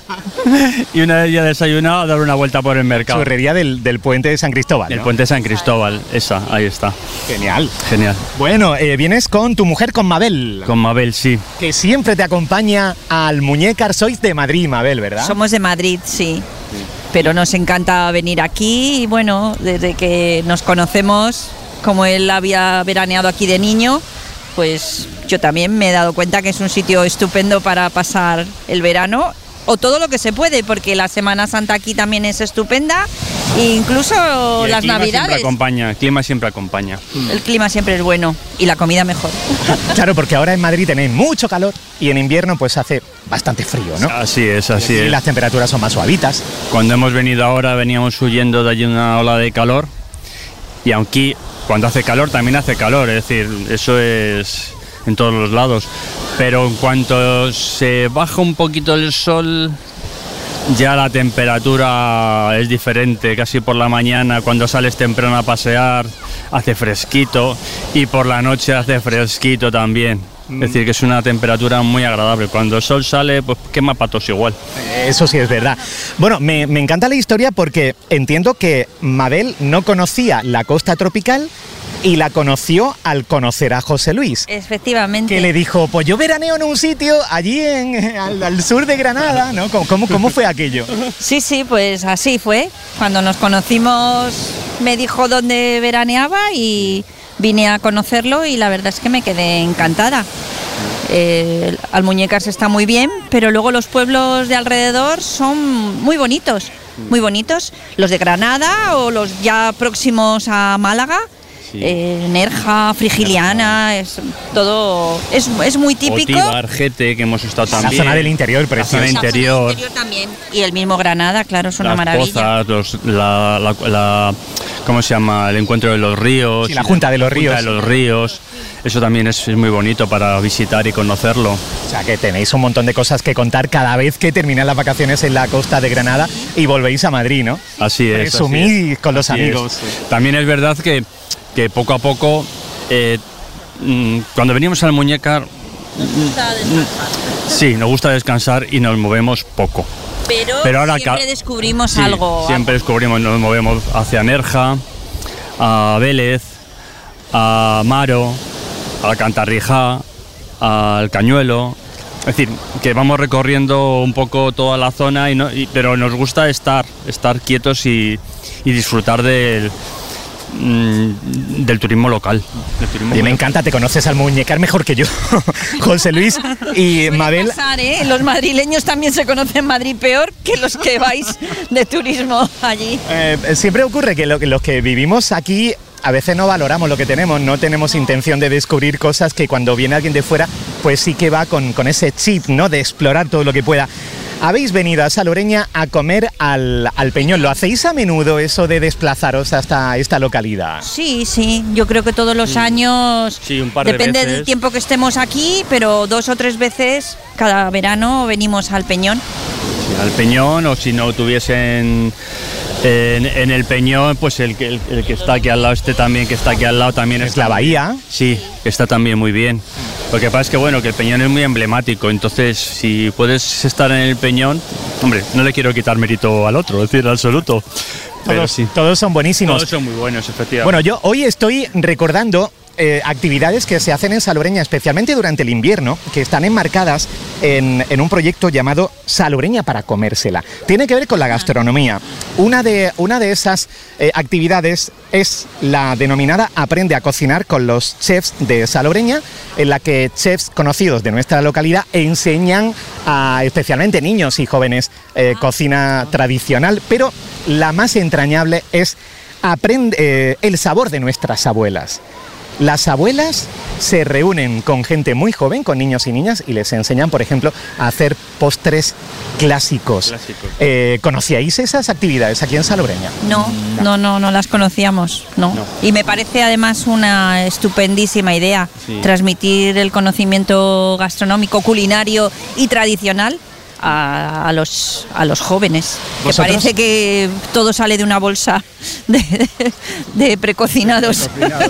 Y una vez ya desayunado, a dar una vuelta por el mercado. Churrería del, del puente de San Cristóbal, ¿no? El puente de San Cristóbal, esa, ahí está. Genial. Genial. Bueno, eh, vienes con tu mujer, con Mabel. Con Mabel, sí. Que siempre te acompaña al Almuñécar. Sois de Madrid, Mabel, ¿verdad? Somos de Madrid, sí. Pero nos encanta venir aquí y bueno, desde que nos conocemos, como él había veraneado aquí de niño, pues yo también me he dado cuenta que es un sitio estupendo para pasar el verano o todo lo que se puede, porque la Semana Santa aquí también es estupenda e incluso y el las clima Navidades. Siempre acompaña, el clima siempre acompaña. El clima siempre es bueno y la comida mejor. Claro, porque ahora en Madrid tenéis mucho calor y en invierno pues hace bastante frío, ¿no? Así es, así y es. Y las temperaturas son más suavitas. Cuando hemos venido ahora veníamos huyendo de allí una ola de calor y aunque cuando hace calor también hace calor, es decir, eso es en todos los lados. Pero en cuanto se baja un poquito el sol, ya la temperatura es diferente. Casi por la mañana, cuando sales temprano a pasear, hace fresquito y por la noche hace fresquito también. Es decir, que es una temperatura muy agradable. Cuando el sol sale, pues quema patos igual. Eso sí es verdad. Bueno, me, me encanta la historia porque entiendo que Mabel no conocía la costa tropical y la conoció al conocer a José Luis. Efectivamente. Que le dijo, pues yo veraneo en un sitio allí en, al, al sur de Granada, ¿no? ¿Cómo, cómo, cómo fue aquello? Sí, sí, pues así fue. Cuando nos conocimos me dijo dónde veraneaba y vine a conocerlo y la verdad es que me quedé encantada. Eh, Almuñécar está muy bien, pero luego los pueblos de alrededor son muy bonitos, muy bonitos. Los de Granada o los ya próximos a Málaga. Sí. Eh, Nerja, Frigiliana, es todo es, es muy típico. Otiva, Argete, que hemos estado también. La zona del interior, preciosa. La zona interior. interior también. Y el mismo Granada, claro, es una Las maravilla. Pozas, los, la, la, la, ¿cómo se llama? El encuentro de los ríos. Sí, la Junta de los la Ríos. Junta de los Ríos. Eso también es, es muy bonito para visitar y conocerlo. O sea que tenéis un montón de cosas que contar cada vez que terminan las vacaciones en la costa de Granada y volvéis a Madrid, ¿no? Así es. Presumís así con los así amigos. Es. También es verdad que que poco a poco, eh, cuando venimos al Almuñécar, nos gusta descansar. Sí, nos gusta descansar y nos movemos poco. Pero, Pero ahora siempre descubrimos sí, algo. Siempre descubrimos, nos movemos hacia Nerja, a Vélez, a Maro, a Cantarrijá, al Cañuelo. Es decir, que vamos recorriendo un poco toda la zona, y no, y, pero nos gusta estar, estar quietos y, y disfrutar del... del turismo local. Del turismo Oye, me local. encanta, te conoces al Almuñécar mejor que yo, José Luis y Mabel. Pasar, ¿eh? Los madrileños también se conocen Madrid peor que los que vais de turismo allí. Eh, siempre ocurre que, lo, que los que vivimos aquí a veces no valoramos lo que tenemos, no tenemos intención de descubrir cosas que cuando viene alguien de fuera, pues sí que va con, con ese chip, ¿no?, de explorar todo lo que pueda. Habéis venido a Salobreña a comer al, al Peñón. ¿Lo hacéis a menudo eso de desplazaros hasta esta localidad? Sí, sí, yo creo que todos los años, sí, un par de depende veces. del tiempo que estemos aquí, pero dos o tres veces cada verano venimos al Peñón. Sí, al Peñón, o si no tuviesen en, en el Peñón, pues el, el, el que está aquí al lado, este también que está aquí al lado también es está la bahía. Sí, está también muy bien. Lo que pasa es que bueno, que el Peñón es muy emblemático, entonces si puedes estar en el Peñón, hombre, no le quiero quitar mérito al otro, es decir, al absoluto. Pero Todos, sí. todos son buenísimos. Todos son muy buenos, efectivamente. Bueno, yo hoy estoy recordando eh, actividades que se hacen en Salobreña, especialmente durante el invierno, que están enmarcadas en, en un proyecto llamado Salobreña para comérsela. Tiene que ver con la gastronomía. Una de, una de esas eh, actividades es la denominada Aprende a cocinar con los chefs de Salobreña, en la que chefs conocidos de nuestra localidad enseñan a especialmente niños y jóvenes eh, cocina tradicional, pero la más entrañable es aprende, eh, el sabor de nuestras abuelas. Las abuelas se reúnen con gente muy joven, con niños y niñas, y les enseñan, por ejemplo, a hacer postres clásicos. Clásicos. Eh, ¿Conocíais esas actividades aquí en Salobreña? No, no, no, no las conocíamos, no. No. Y me parece además una estupendísima idea, Sí. transmitir el conocimiento gastronómico, culinario y tradicional a, a los, a los jóvenes. Que ¿Vosotros? parece que todo sale de una bolsa de, de precocinados.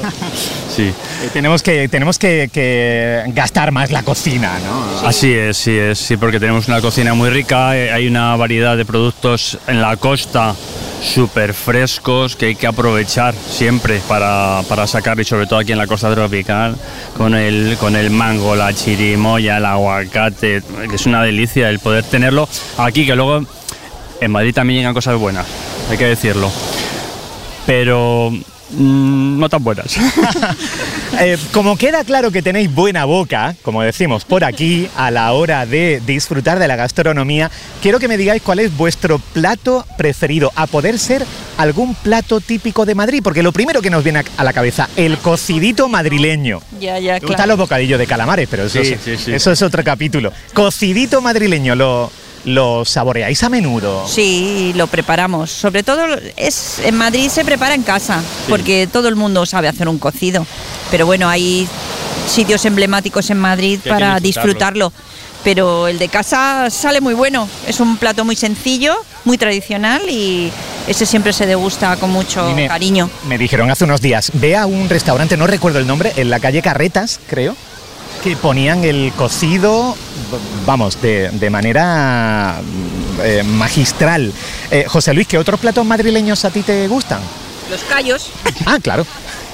Sí. Eh, tenemos que, tenemos que, que gastar más la cocina, ¿no? Así es, sí es, sí, porque tenemos una cocina muy rica, eh, hay una variedad de productos en la costa súper frescos que hay que aprovechar siempre para, para sacar, y sobre todo aquí en la costa tropical, con el, con el mango, la chirimoya, el aguacate, que es una delicia el poder tenerlo aquí, que luego en Madrid también llegan cosas buenas, hay que decirlo, pero mm, no tan buenas. Eh, como queda claro que tenéis buena boca, como decimos por aquí, a la hora de disfrutar de la gastronomía, quiero que me digáis cuál es vuestro plato preferido, a poder ser algún plato típico de Madrid, porque lo primero que nos viene a- a la cabeza, el cocidito madrileño. Ya, ya, Me gustan claro. los bocadillos de calamares, pero eso, Sí, es, sí, sí. eso es otro capítulo. Cocidito madrileño, ¿lo, lo saboreáis a menudo? Sí, lo preparamos. Sobre todo es en Madrid se prepara en casa, porque todo el mundo sabe hacer un cocido. Pero bueno, hay sitios emblemáticos en Madrid Que hay que para disfrutarlo. disfrutarlo. Pero el de casa sale muy bueno. Es un plato muy sencillo, muy tradicional, y ese siempre se degusta con mucho Y me- cariño. Me dijeron hace unos días, ve a un restaurante, no recuerdo el nombre, en la calle Carretas, creo, que ponían el cocido, vamos, de, de manera eh, magistral. Eh, José Luis, ¿qué otros platos madrileños a ti te gustan? Los callos. Ah, claro.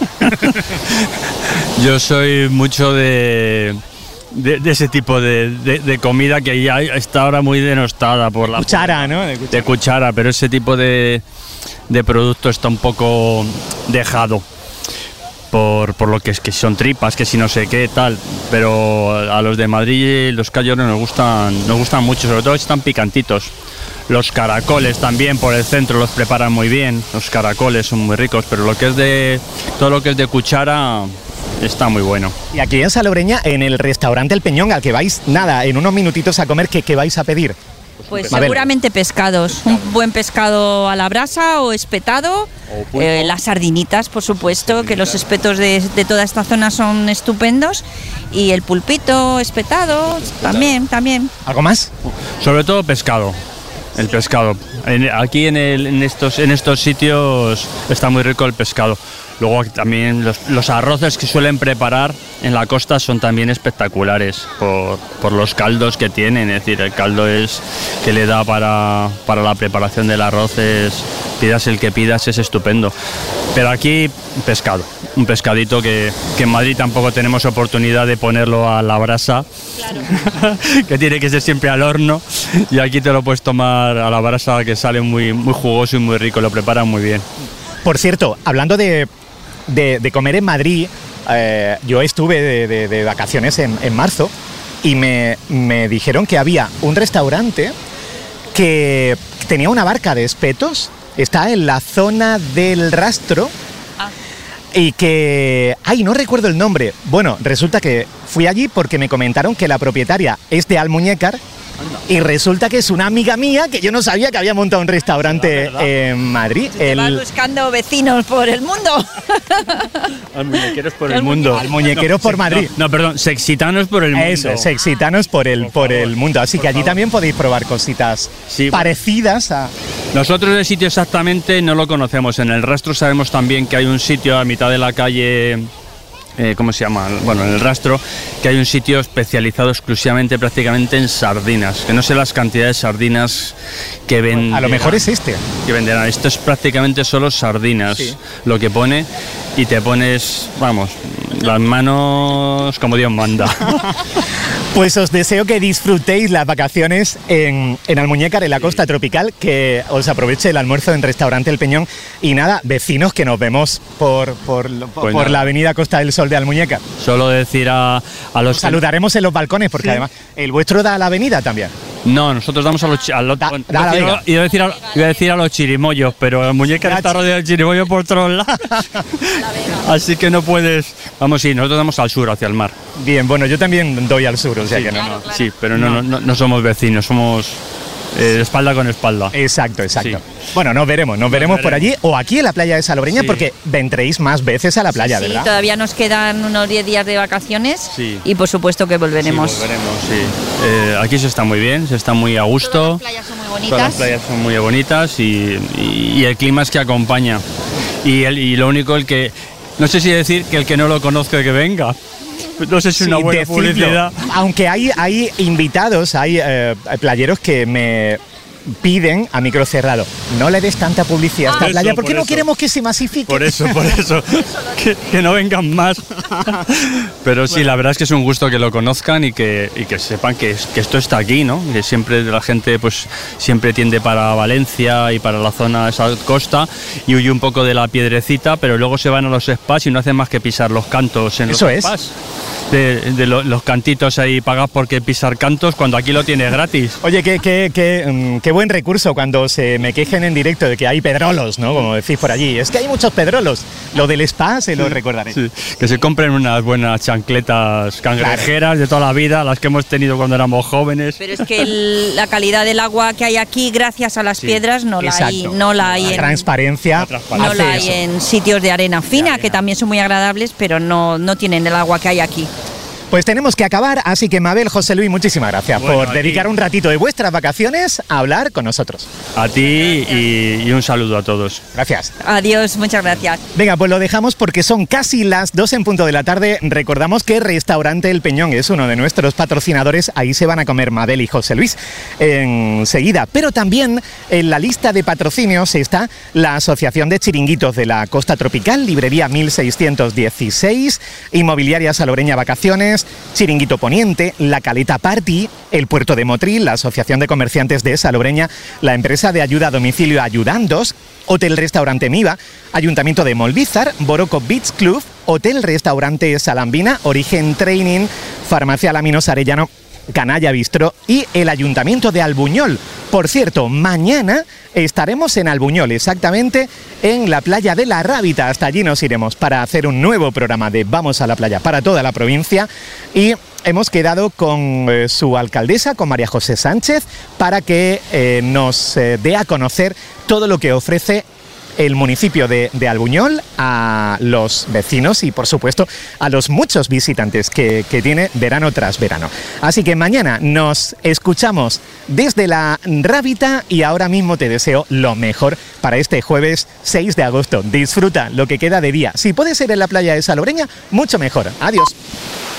Yo soy mucho de, de, de ese tipo de, de- de comida que ya está ahora muy denostada por la Cuchara, ¿no? De de cuchara, pero ese tipo de, de producto está un poco dejado. por, por lo que es que son tripas, que si no sé qué, tal. Pero a los de Madrid los callos nos gustan, nos gustan mucho, sobre todo si están picantitos. Los caracoles también por el centro los preparan muy bien, los caracoles son muy ricos, pero lo que es de todo lo que es de cuchara está muy bueno. Y aquí en Salobreña, en el restaurante El Peñón, al que vais, nada, en unos minutitos a comer, ¿qué, qué vais a pedir? Pues Mabel. seguramente pescados, un buen pescado a la brasa o espetado, O eh, las sardinitas, por supuesto, que los espetos de, de toda esta zona son estupendos, y el pulpito espetado también, también. ¿Algo más? Sobre todo pescado. El pescado. En- aquí en, el- en estos, en estos sitios está muy rico el pescado. Luego también los, los arroces que suelen preparar en la costa son también espectaculares por, por los caldos que tienen. Es decir, el caldo es que le da para, para la preparación del arroz, es, pidas el que pidas, es estupendo. Pero aquí pescado, un pescadito que, que en Madrid tampoco tenemos oportunidad de ponerlo a la brasa, que tiene que ser siempre al horno, y aquí te lo puedes tomar a la brasa, que sale muy, muy jugoso y muy rico, lo preparan muy bien. Por cierto, hablando de, de, de comer en Madrid, eh, yo estuve de, de- de vacaciones en, en marzo y me, me dijeron que había un restaurante que tenía una barca de espetos, está en la zona del Rastro, y que... ¡Ay, no recuerdo el nombre! Bueno, resulta que fui allí porque me comentaron que la propietaria es de Almuñécar, y resulta que es una amiga mía que yo no sabía que había montado un restaurante en Madrid. Te vas El, buscando vecinos por el mundo. Almuñequeros por el mundo. Almuñequeros por Madrid. No, no, perdón, sexitanos por el mundo. Eso, sexitanos por el, por el mundo. Así que allí también podéis probar cositas Sí, parecidas a... Nosotros el sitio exactamente no lo conocemos. En el Rastro sabemos también que hay un sitio a mitad de la calle, eh, ¿cómo se llama? Bueno, en el Rastro, que hay un sitio especializado exclusivamente prácticamente en sardinas. Que no sé las cantidades de sardinas que venden. A lo mejor es este. Que venderán. Esto es prácticamente solo sardinas, Sí. lo que pone, y te pones, vamos, las manos como Dios manda. Pues os deseo que disfrutéis las vacaciones en, en Almuñécar, en la costa tropical, que os aproveche el almuerzo en Restaurante El Peñón. Y nada, vecinos, que nos vemos por, por, por Pues nada. la avenida Costa del Sol de Almuñécar. Solo decir a, a los... Os saludaremos en los balcones, porque Sí. además el vuestro da a la avenida también. No, nosotros damos a los... chi- A los bueno, da la iba, a vega. decir, iba, a decir a, iba a decir a los chirimoyos, pero el muñeca La está chi- rodeado de chirimoyos por todos lados. Así que no puedes... Vamos, sí, nosotros damos al sur, hacia el mar. Bien, bueno, yo también doy al sur, o sea que no. No, sí, pero no, no, no, no somos vecinos, somos eh, espalda con espalda. Exacto, exacto. Sí. Bueno, nos veremos, nos veremos por allí o aquí en la playa de Salobreña, Sí. porque vendréis más veces a la playa, Sí, ¿verdad? todavía nos quedan unos diez días de vacaciones, Sí. y por supuesto que volveremos. Sí, volveremos, sí. Eh, aquí se está muy bien, se está muy a gusto. Todas las playas son muy Todas las bonitas. playas son muy bonitas y, y- y el clima es que acompaña. Y, el, y lo único, el que... No sé si decir que el que no lo conozca que venga. No sé si es una Sí, buena decidlo. publicidad. Aunque hay, hay invitados, hay eh, playeros que me piden a micro cerrado, no le des tanta publicidad a esta Por playa eso, porque por no eso. queremos que se masifique. Por eso, por eso. que, que no vengan más. Pero sí, la verdad es que es un gusto que lo conozcan y que, y que sepan que, es- que esto está aquí, ¿no? Que siempre la gente pues siempre tiende para Valencia y para la zona de esa costa y huye un poco de la piedrecita, pero luego se van a los spas y no hacen más que pisar los cantos en Eso los es. spas. De, de lo- los cantitos ahí pagas porque pisar cantos cuando aquí lo tienes gratis. Oye, qué, qué, qué, mm, qué buen recurso cuando se me quejen en directo de que hay pedrolos, ¿no? Como decís por allí. Es que hay muchos pedrolos. Lo del spa se lo recordaré. Sí, que se compren unas buenas chancletas cangrejeras de toda la vida, las que hemos tenido cuando éramos jóvenes. Pero es que el- la calidad del agua que hay aquí, gracias a las Sí, piedras, no la hay, Exacto. no la hay La en, transparencia. no hace la hay eso. en sitios de arena fina, que también son muy agradables, pero no, no tienen el agua que hay aquí. Pues tenemos que acabar, así que Mabel, José Luis, muchísimas gracias Bueno, por a ti. dedicar un ratito de vuestras vacaciones a hablar con nosotros. A ti y, y un saludo a todos. Gracias. Adiós, muchas gracias. Venga, pues lo dejamos porque son casi las dos en punto de la tarde. Recordamos que Restaurante El Peñón es uno de nuestros patrocinadores. Ahí se van a comer Mabel y José Luis enseguida. Pero también en la lista de patrocinios está la Asociación de Chiringuitos de la Costa Tropical, Librería mil seiscientos dieciséis, Inmobiliaria Salobreña Vacaciones, Vacaciones, Chiringuito Poniente, La Caleta Party, el Puerto de Motril, la Asociación de Comerciantes de Salobreña, la empresa de ayuda a domicilio Ayudandos, Hotel Restaurante Miva, Ayuntamiento de Molvízar, Boroco Beach Club, Hotel Restaurante Salambina, Origen Training, Farmacia Laminos Arellano, Canalla Bistró y el Ayuntamiento de Albuñol. Por cierto, mañana estaremos en Albuñol, exactamente en la playa de La Rábita. Hasta allí nos iremos para hacer un nuevo programa de Vamos a la Playa para toda la provincia y hemos quedado con eh, su alcaldesa, con María José Sánchez, para que eh, nos eh, dé a conocer todo lo que ofrece el municipio de, de Albuñol a los vecinos y, por supuesto, a los muchos visitantes que, que tiene verano tras verano. Así que mañana nos escuchamos desde La Rábita y ahora mismo te deseo lo mejor para este jueves seis de agosto. Disfruta lo que queda de día. Si puede ser en la playa de Salobreña, mucho mejor. Adiós.